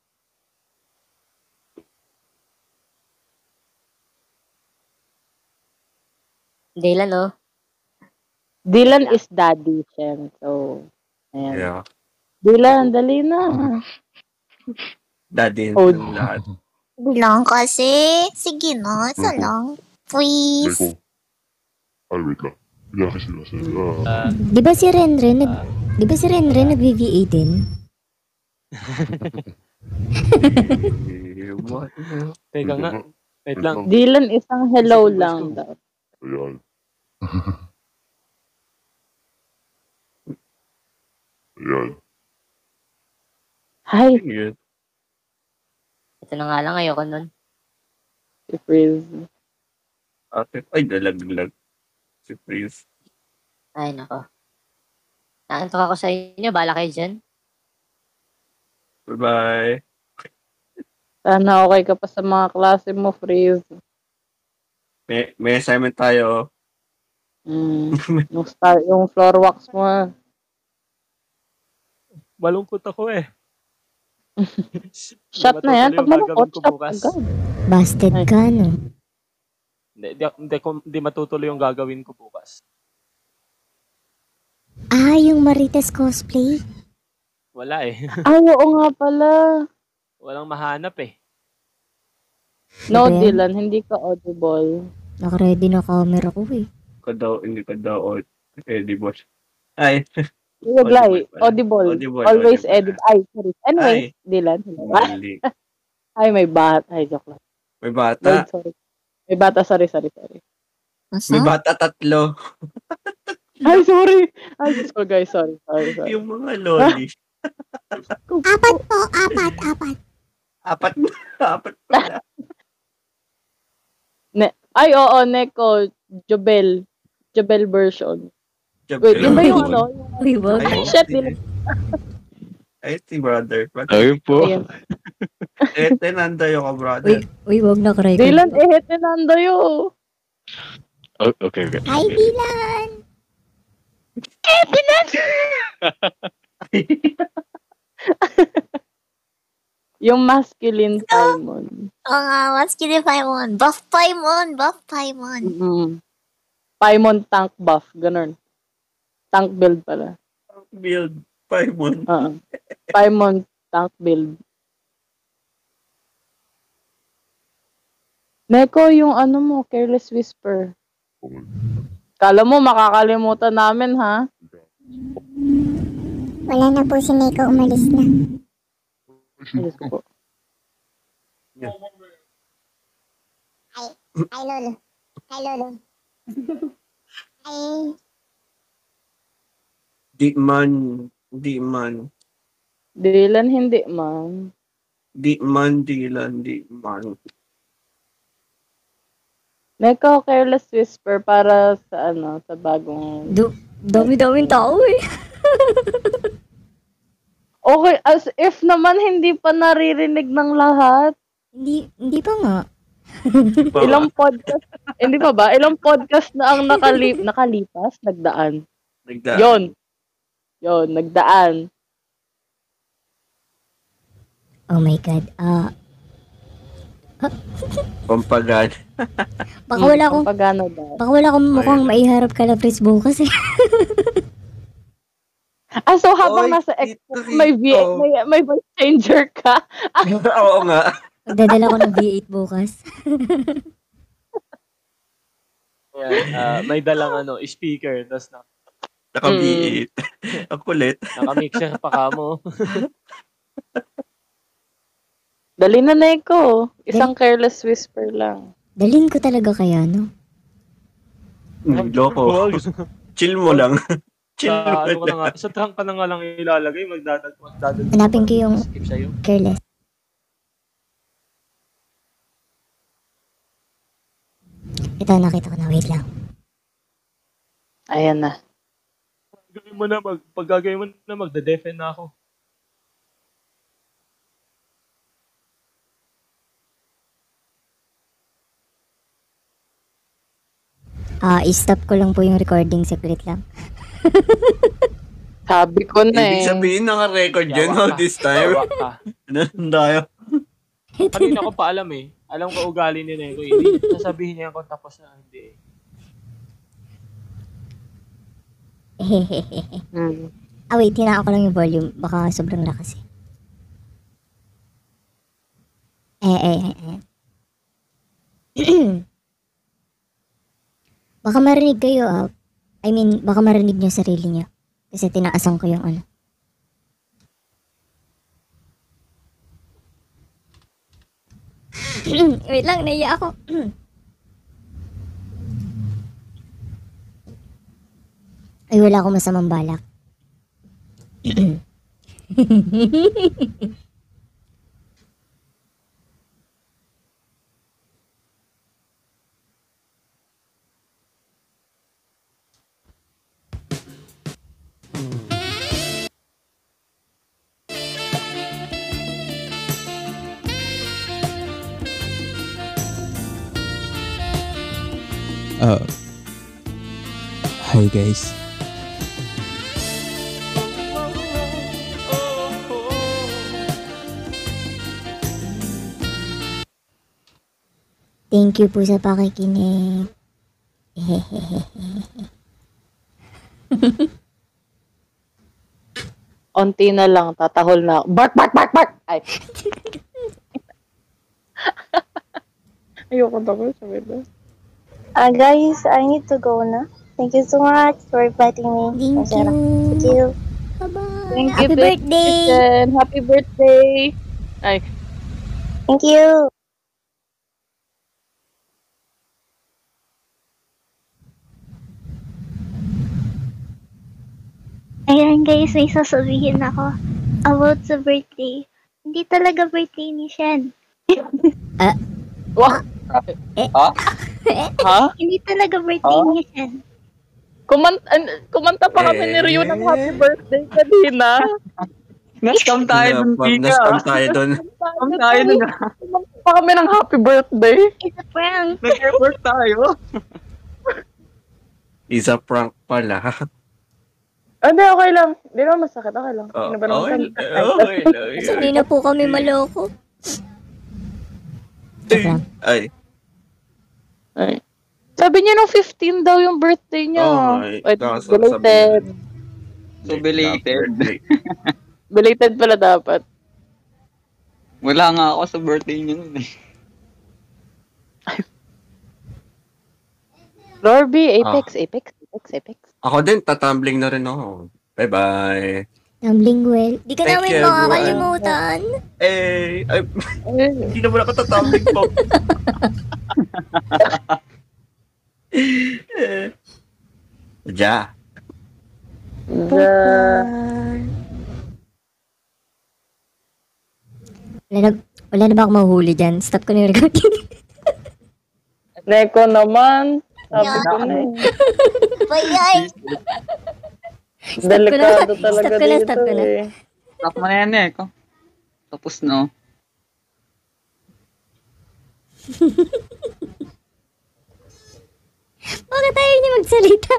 S9: Dylan, no?
S1: Dylan is daddy, Shem. So, ayan.
S6: Yeah.
S1: Dylan, dali na.
S6: Daddy
S1: Oh.
S6: ng lahat.
S3: Lang kasi. Sige na, isa lang. Please.
S10: Ay, wait lang. Hindi kasi kasi. Ah,
S8: Ah,
S2: Di ba si Renren, nag, di ba si Renren nag-V V A din?
S6: Eh, what?
S8: teka nga. Wait lang.
S1: Dylan isang hello lang daw.
S10: Ayan. Ayan.
S1: Hi,
S6: Yun.
S9: Ito na nga lang, ayoko nun.
S1: si Frizz.
S6: Ate, ay, dalaglag. Si Prince.
S9: Ay, nako. Naantok ako sa inyo. Bala kayo dyan.
S6: Bye-bye.
S1: Sana okay ka pa sa mga klase mo, Frizz.
S6: May, may assignment tayo.
S1: Mm. yung, star, yung floor wax mo. ah.
S8: Malungkot ako eh.
S1: Shot
S8: Hindi
S1: na yan.
S8: matutuloy
S1: Pag
S8: yung gagawin
S1: malungkot,
S8: ko
S1: shot
S8: bukas.
S1: agad.
S2: Busted
S1: Ay.
S2: ka, no?
S8: Hindi, di, hindi, ko- hindi matutuloy yung gagawin ko bukas.
S2: Ah, yung Marites cosplay?
S8: Wala eh.
S1: Ay, oo nga pala.
S8: Walang mahanap eh.
S1: No,
S2: Ano ba yan?
S1: Dylan, hindi ka audible.
S2: Naka-ready na camera ko eh.
S6: Ka daw, hindi ka daw, eh, di ba? Ay,
S1: Huwag lie.
S6: Audible pala.
S1: Audible.
S6: Audible,
S1: Always
S6: audible.
S1: edit. Ay, sorry. Anyways, Dylan. hello.
S6: mali.
S1: Ay, may bat. Ay, joke lang.
S6: May
S1: Lord,
S6: bata.
S1: sorry. May bata, sorry, sorry, sorry.
S6: May bata tatlo.
S1: Ay, sorry. Ay, sorry, guys. Sorry, sorry, sorry.
S6: Yung mga loli.
S3: Apat po, apat, apat.
S6: Apat na. Apat pala.
S1: Ne- Ay, oo, Neko. Jobel. Jobel version. Wait, yun ba yung ano?
S2: Uy, wag.
S6: Ay,
S1: Shit,
S6: si-
S1: Dylan.
S6: Ay, si brother.
S10: Ayun po.
S1: Ayun.
S6: Eh, tenanda yung ka, brother.
S2: Uy, uy, wag naka-record.
S1: Dylan, eh, tinando yun.
S10: Oh, okay, okay.
S3: Hi, Dylan.
S1: Yung masculine Simon.
S3: Oo nga, masculine Paimon. Buff Paimon, buff Paimon.
S1: Mm-hmm. Paimon tank buff. Ganun. Tank build pala.
S6: Build. Paimon.
S1: Oo. Paimon tank build. Neko, yung ano mo, Careless Whisper. Kala mo, makakalimutan namin, ha?
S3: Wala na po si Neko, umalis na.
S1: Ayos ko po.
S3: Hi, Lolo. Hi, Lolo. Hi.
S6: Di man. Di man.
S1: Dylan, hindi, ma'am.
S6: Di man, Dylan, di man.
S1: Neko, Careless Whisper para sa ano, sa bagong...
S2: Do, dami-daming tao eh.
S1: Okay, as if naman hindi pa naririnig ng lahat.
S2: Hindi, hindi pa nga.
S1: Ilang podcast, hindi pa ba? Ilang podcast na ang nakalip, nakalipas, nagdaan.
S6: Nagdaan.
S1: Yon. Yon, nagdaan.
S2: Oh my God. Ah,
S6: Pampagan.
S2: baka wala akong,
S1: Pagano daw.
S2: baka wala akong mukhang maiharap ka na Fritz bukas eh.
S1: Ah, so habang
S6: Oy,
S1: nasa
S6: Tito
S1: expo, may, V-
S6: Rico.
S1: may, may voice changer ka.
S6: Oo nga.
S2: Magdadala ko ng V eight bukas.
S8: Ayan, ah, may dalang ano, speaker, tapos na,
S6: Naka-B eight. Ang kulit.
S8: naka-mixer pa ka mo.
S1: Dali na, Neko. Isang Careless Whisper lang.
S2: Dalhin ko talaga kaya, no?
S6: Mm, Loko. Chill mo lang. Chill
S8: Sa,
S6: mo
S8: ano ka na
S6: lang.
S8: nga, sa trunk ka na nga lang ilalagay, magdadag, magdadag.
S2: Hanapin ko yung
S8: skip sa'yo.
S2: careless. Ito, nakita ko na. Wait lang.
S1: Ayan na.
S8: Gawin mo na, mag, pag gagawin mo na, magde-defend na ako.
S2: Ah, i-stop ko lang po yung recording. Saglit lang.
S1: Sabi ko na
S6: Ibig
S1: eh.
S6: sabihin, naka-record yun
S8: Yawa
S6: no,
S8: ka.
S6: this time.
S8: Yawa ka.
S6: Ano tayo?
S8: Kanina ko pa alam eh. Alam ko ugali ni Neko. Hindi sasabihin niya kung tapos na hindi eh.
S1: Hmm.
S2: Ah, wait. Hinaan ko lang yung volume. Baka sobrang lakas eh. Eh, eh, eh, eh. Baka marinig kayo, ah. I mean, baka marinig nyo sarili nyo. Kasi tinaasan ko yung ano. Wait lang, naiya ako. Ay, wala akong masamang balak.
S11: Uh, hi guys.
S2: Thank you po sa pakikinig.
S1: Onti na lang, tatahol na. ako. Bark, bark, bark, bark! Ay. Ayoko na ko, sabi ba?
S4: Uh, guys, I need to go na. Thank you so much for inviting me.
S2: Thank
S4: Masaya.
S2: you.
S4: Thank you.
S2: Bye-bye.
S1: Thank you,
S2: Happy
S1: babe.
S2: birthday.
S1: Kristen. Happy birthday! Ay.
S4: Thank you.
S3: Ayan guys, may sasabihin ako about sa birthday. Hindi talaga birthday ni Shen.
S2: Ah,
S1: Wah!
S2: eh,
S12: Ha?
S1: Ha?
S3: Hindi talaga birthday
S12: Ah?
S3: ni Shen.
S1: Kumanta, an- kumanta pa kami ni Ryu ng happy birthday kanina.
S12: Na-scam tayo dun,
S6: Pag
S12: Tika.
S6: na-scam tayo dun.
S12: Scam tayo dun.
S1: Kumanta pa kami ng happy birthday.
S3: It's a prank.
S12: Nag-airport tayo.
S6: Is a prank pala.
S1: Hindi, okay lang. Hindi naman masakit. Okay lang.
S6: Oh,
S1: Sino ba naman
S6: okay,
S1: sa-
S6: okay lang.
S2: Kasi hindi na po kami maloko.
S6: Ay.
S1: Ay. Sabi niya nung fifteen daw yung birthday niya.
S6: Oh my
S1: Ay,
S6: gosh,
S1: belated.
S12: So belated.
S1: Belated pala dapat.
S12: Wala nga ako sa birthday niya nun eh.
S1: Lorby, Apex, Apex, Apex, Apex.
S6: Ako din, tatumbling na rin ako. Bye-bye.
S2: Tumbling well. Di ka
S6: Thank
S2: namin
S6: you, everyone.
S2: makakalimutan.
S6: Eh, ay, hindi na muna ako tatumbling po. Ja.
S2: Wala na, wala na ba akong mahuhuli dyan? Stop ko na yung recording.
S1: Neko naman. Sabi ko na.
S2: Bayay!
S1: Delikado
S2: Stop
S1: talaga
S2: ko na,
S1: dito
S2: stop ko na.
S1: eh.
S12: Stop mo na yan eh. Ko. Tapos no.
S2: Bakit tayo hindi magsalita?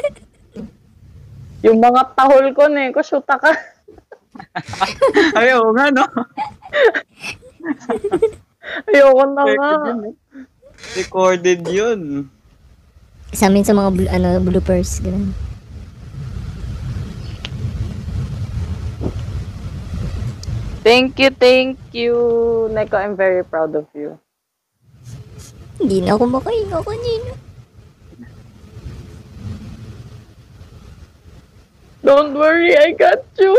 S1: Yung mga tahol ko, Neko, shoota ka.
S12: Ay, oo nga no.
S1: Ayoko na nga.
S12: Recorded yun.
S2: Sa amin sa mga bl- ano, bloopers. Ganun.
S1: Thank you, thank you. Neko, I'm very proud of you.
S2: Hindi na ako makahinga kanina.
S1: Don't worry, I got you.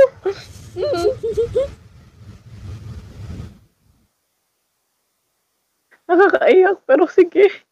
S1: Nakakaiyak, pero sige.